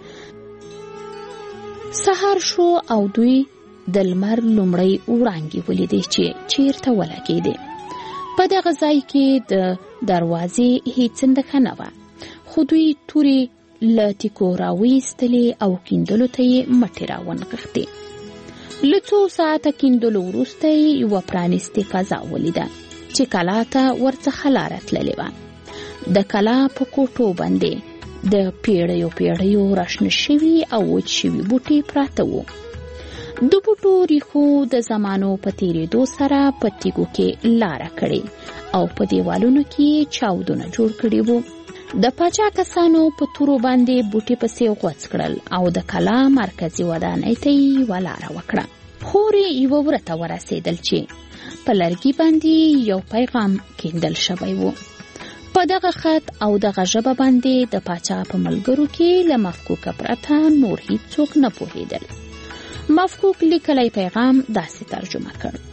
سهار شو او دوی د لمر لومړی وړانګې ولیدې چې چیرته ولګېدې. په دغه ځای کې د دروازې هیڅ نښه نه وه، خو دوی تورې له تیکو راویستلې او کیندلو ته یې مټې راونغښتې. له څو ساعته کیندلو وروسته یې یوه پرانیستې فضا ولیده چې کلا ته ورڅخه لاره تللې وه. د کلا په کوټو باندې د پیړیو پیړیو راشنه شوي او وچ شوي بوټي پراته وو. د بوټو ریښو د زمانو په تېرېدو سره په تیږو کې لاره کړې او په دیوالونو کې چاودونه جوړ کړي وو. د پاچا کسانو په تورو باندې بوټي پسې غوڅ کړل او د کلا مرکزي ودانۍ ته یې یوه لاره وکړه. خورې یوه وره ته ورسېدل چې په لرګي باندې یو پیغام کیندل شوی و. په دغه خط او دغه ژبه باندې د پاچا په ملګرو کې له مفکوکه پرته نور هیڅوک نه پوهېدل. مفکوک لیکلی پیغام داسې ترجمه کړ: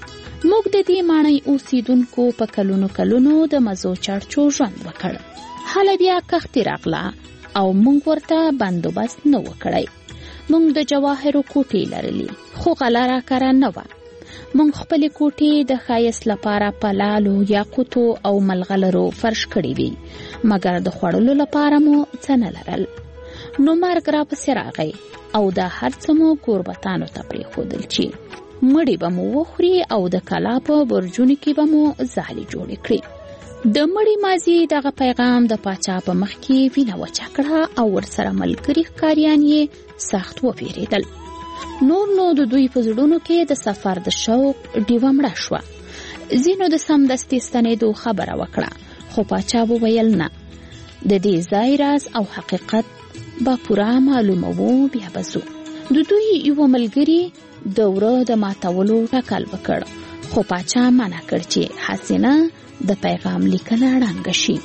موږ د دې ماڼۍ اوسیدونکو په کلونو کلونو د مزو چړچو ژوند وکړ. هله بیا کښتې راغله او موږ ورته بندوبست نه وکړی. موږ د جواهرو کوټې لرلې خو غله راکاره نه وه. موږ خپلې کوټې د ښایست لپاره په لالو یاقوتو او ملغلرو فرش کړې وي، مګر د خوړلو لپاره مو څه نه لرل. نو مرګ راپسې راغی او دا هر څه مو کوربتانو ته پرېښودل چې مړی به مو وخوري او د کلا په برجونو کې به مو ځالې جوړې کړي. د مړی مازی دغه پیغام د پاچا په مخ کې وینه وچه کړه او ورسره ملګري ښکاریان یې سخت وپیرېدل. نور نو د دوی په زړونو کې د سفر د شوق ډیوه مړه شوه. ځینو د سمدستي ستنېدو خبره وکړه، خو پاچا وویل نه، د دې ځای راز او حقیقت به پوره معلوموو، بیا به ځو. د دوی یو ملګري د وره د ماتولو ټکل وکړ، خو پاچا منع کړ چې حسینه د پیغام لیکنه ړنګه شي.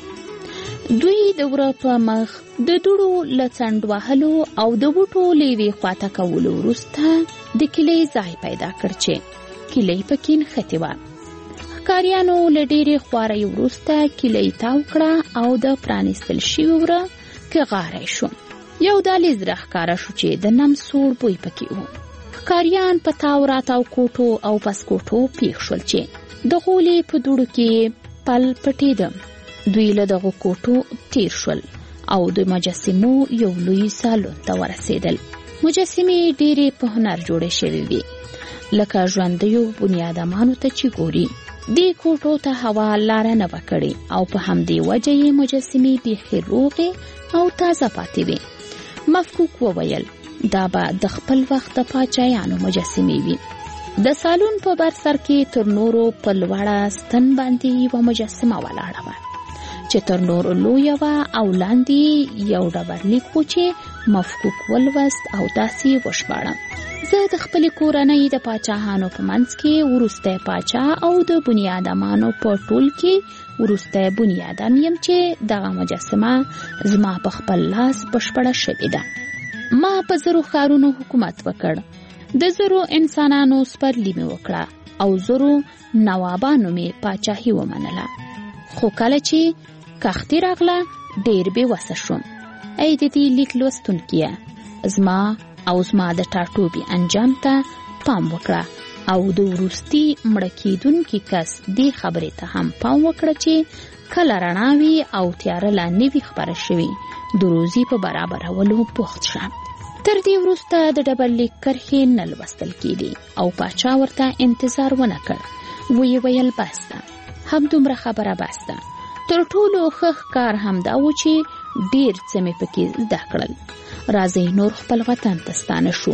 دوی د وره په مخ د دوړو له څنډ وهلو او د بوټو له یوې خواته کولو وروسته د کیلې ځای پیدا کړ چې کیلې پکې نښتې وه. ښکاریانو له ډېرې خوارۍ وروسته کیلې تاو کړه او د پرانیستل شوي وره کې غاری شو. یو دهلیز راښکاره شو چې د نم سوړ بوی پکې و. ښکاریان په تاو راتاو کوټو او پسکوټو پیښ شول چې د غولې په دوړو کې پل پټېده. دوی له دغو کوټو تیر شول او د مجسمو یو لوی سالون ته ورسېدل. مجسمې ډېرې په هنر جوړې شوې وې، لکه ژوندیو بنیادمانو ته چې ګوري. دې کوټو ته هوا لاره نه وه کړې او په همدې وجه یې مجسمې بیخي روغې او تازه پاتې وې. مفکوک وویل دا به د خپل وخت د پاچایانو مجسمې وي. د سالون په بر سر کې تر نورو په لوړه ستن باندې یوه مجسمه ولاړه وه چې تر نورو لویه وه او لاندې یو ډبرلیک و چې مفکوک ولوست او داسې وشباړه: زه د خپلې کورنۍ د پاچاهانو په منځ کې وروستی پاچا او د بنیادمانو په ټول کې وروستی بنیادم یم چې دغه مجسمه زما په خپل لاس بشپړه شوې ده. ما په زرو ښارونو حکومت وکړ، د زرو انسانانو سپرلي مې وکړه او زرو نوابانو مې پاچاهي ومنله. خو کله چې کښتې راغله ډېر بې وسه شوم. ای د دې لیک لوستونکیه، زما او زما د ټاټوبي انجام ته پام وکړه او د وروستي مړه کېدونکي کس دې خبرې ته هم پام وکړه چې کله رڼا وي او تیاره لا نه وي خپره شوي، د روزي په برابرولو بوخت شه. تر دې وروسته د ډبرلیک کرښې نه لوستل کېدې او پاچا ورته انتظار ونه کړ. ویې ویل بس ده، همدومره خبره بس ده. تر ټولو ښه ښکار همدا و چې ډېر څه مې پکې زده کړل. راځئ نور خپل وطن ته ستانه شو.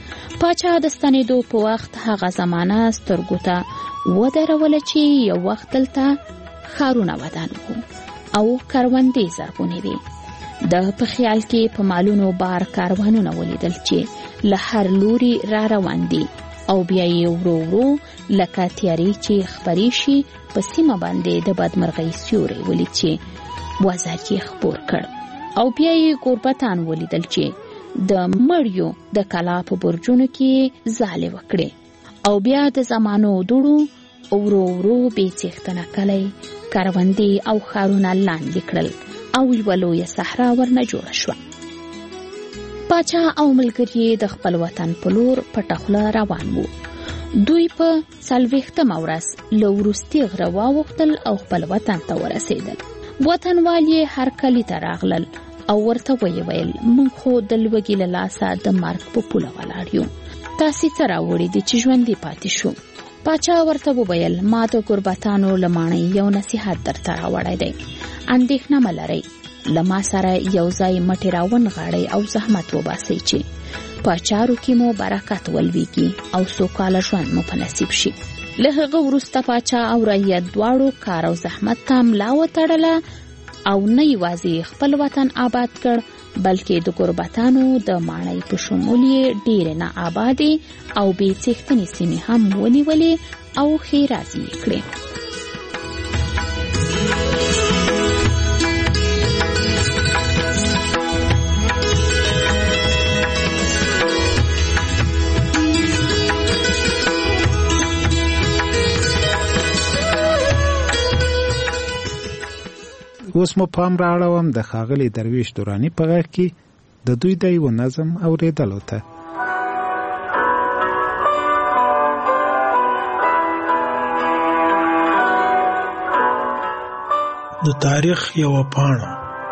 پاچا د ستنېدو په وخت هغه زمانه سترګو ته ودروله چې یو وخت دلته ښارونه ودان وو او کروندې زرغونې وې. د په خیال کې په مالونو بار کاروانونه ولیدل چې له هر لوري را روان دي او بیا یې ورو ورو لکه تیارې چې خپرې شي په سیمه باندې د بدمرغۍ سیوری ولید چې وزر یې خپور کړ او بیا یې کوربتان ولیدل چې د مړیو د کلا په برجونو کې ځالې وکړې او بیا د زمانو دوړو ورو ورو بې څښتنه کلی، کروندې او ښارونه لاندې کړل او یوه لویه صحرا ورنه جوړه شوه. پاچا او ملګري د خپل وطن په لور پټه خوله روان وو. دوی په څلوېښتمه ورځ له وروستي غره واوښتل او خپل وطن ته ورسېدل. وطنوال یې هر کلي ته راغلل او ورته ویې ویل موږ خو د لوږې له لاسه د مرګ په پوله ولاړ یو، تاسې څه راوړي دي چې ژوندي پاتې شو؟ پاچا ورته وویل ما د ګربتانو له ماڼۍ یو نصیحت درته راوړی دی، اندېښنه مه لرئ، له ما سره یو ځای مټې راونغاړئ او زحمت وباسئ چې په چارو کې مو برکت ولویږي او سوکاله ژوند مو په نصیب شي. له هغه وروسته پاچا او رعیت دواړو کار او زحمت ته ملا وتړله او نه یوازې خپل وطن آباد کړ بلکې د ګربتانو د ماڼۍ په شمول یې ډېرې نا آبادې او بې څښتنې سیمې هم ونیولې او ښېرازي یې کړې. اوس مو پام راړوم د ښاغلي درویش دوراني په غږ کې د دوی د یو نظم اورېدلو ته. د تاریخ یوه پاڼه.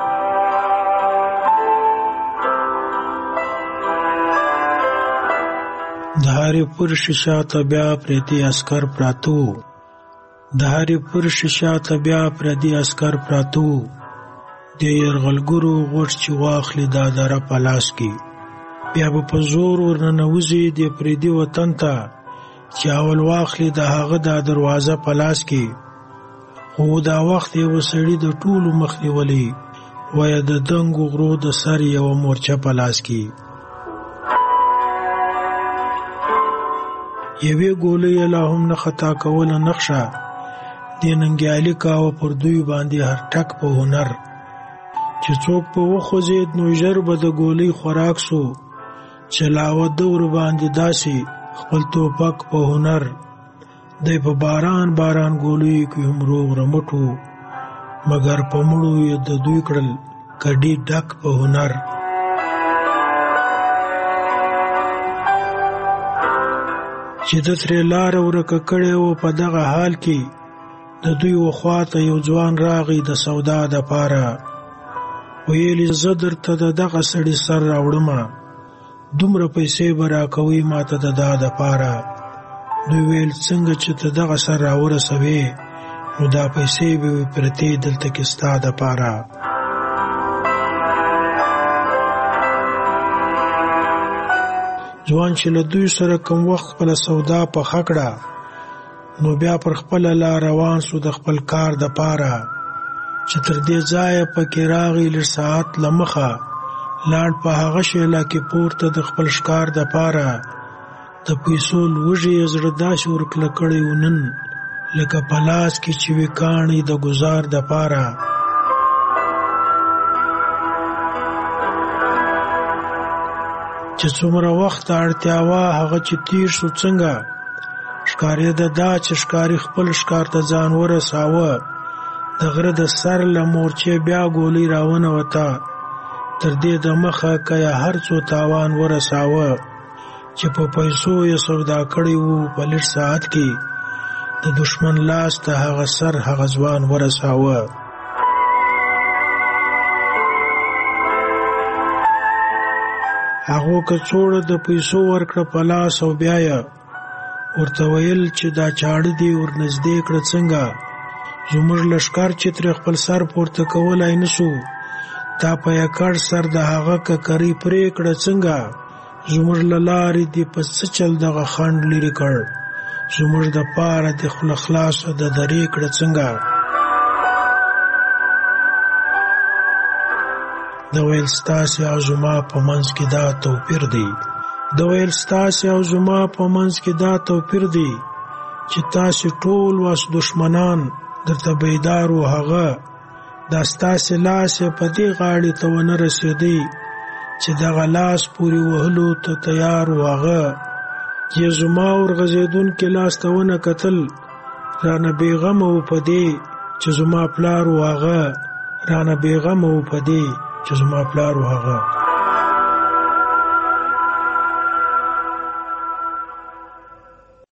د هرې پر شیشه ته بیا پردي عسکر پراته وو. د هرې پر شیشه ته بیا پردي عسکر پراته وو. د یرغلګرو غوټ چې واخلي دا دره په لاس کې، بیا به په زور ورننوځي د پردي وطن ته چې اول واخلي د هغه دا دروازه په لاس کې. خو دا وخت یو سړي د ټولو مخ نیولی، وایه د دنګو غرو د سر یوه مورچه په لاس کې. یوې ګولۍ یې لا هم نه خطا کوله نقشه، دې ننګیالي کاوه پر دوی باندې هر ټک په هنر. چې څوک په وخوځېد نو ژر به د ګولۍ خوراک سو، چلاوه دور باندې داسې خپل توپک په هنر. دی په باران باران ګولۍ کې هم روغ رمټو، مګر په مړو یې د دوی کړل کډي ډک په هنر. چې د ترې لاره ورکه کړې وه په دغه حال کې، د دوی وخواته یو ځوان راغی د سودا دپاره. ویلې زه درته د دغه سړي سر راوړمه، دومره پیسې به راکوي ماته د دا دپاره. دوی ویل څنګه چې ته دغه سر راورسوې نو دا پیسې به وي پرتې دلته کې ستا دپاره. ځوان چې له دوی سره کوم وخت خپله سودا پخه کړه، نو بیا پر خپله لار روان سو د خپل کار دپاره. چې تر دې ځایه پکې راغی لږ ساعت له مخه، لاړ په هغه شیله کې پورته د خپل ښکار دپاره. د پیسو لوږې یې زړه داسې ورکله کړی و نن، لکه په لاس کې چې وي کاڼي د ګزار دپاره. چې څومره وخت اړتیا وه هغه چې تیر شو څنګه، ښکارېده دا چې ښکاري خپل ښکار ته ځان ورساوه. د غره د سر له مورچې بیا ګولۍ راونوته، تر دې د مخه که یې هر څو تاوان ورساوه. چې په پیسو یې سودا کړی وو په لږ ساعت کې، د دشمن لاس ته هغه سر هغه ځوان ورساوه. هغو کڅوړه د پیسو ورکړه په لاس او بیا یې ورته ویل چې دا چاړه دې ورنږدې کړه څنګه، زموږ لښکر چې ترې خپل سر پورته کولی نه سو، تا په یکړ سر د هغه ککرۍ پرې کړه څنګه. زموږ له لارې دې په څه چل دغه خنډ لرې کړ، زموږ دپاره دې خوله خلاصه د درې کړه څنګه. د ویل ستاسې او زما په منځ کې دا توپیر دی، د ویل ستاسې او زما په منځ کې دا توپیر دی، چې تاسې ټول واس دشمنان درته بیدار و هغه، دا ستاسې لاس یې په دې غاړې ته ونه رسېدی چې دغه لاس پورې وهلو ته تیار و هغه. چې زما ورغځېدونکي لاس ته ونه کتل، رانه بېغمه و په دې چې زما پلار و هغه، رانه بېغمه و په دې چې زما پلار و هغه.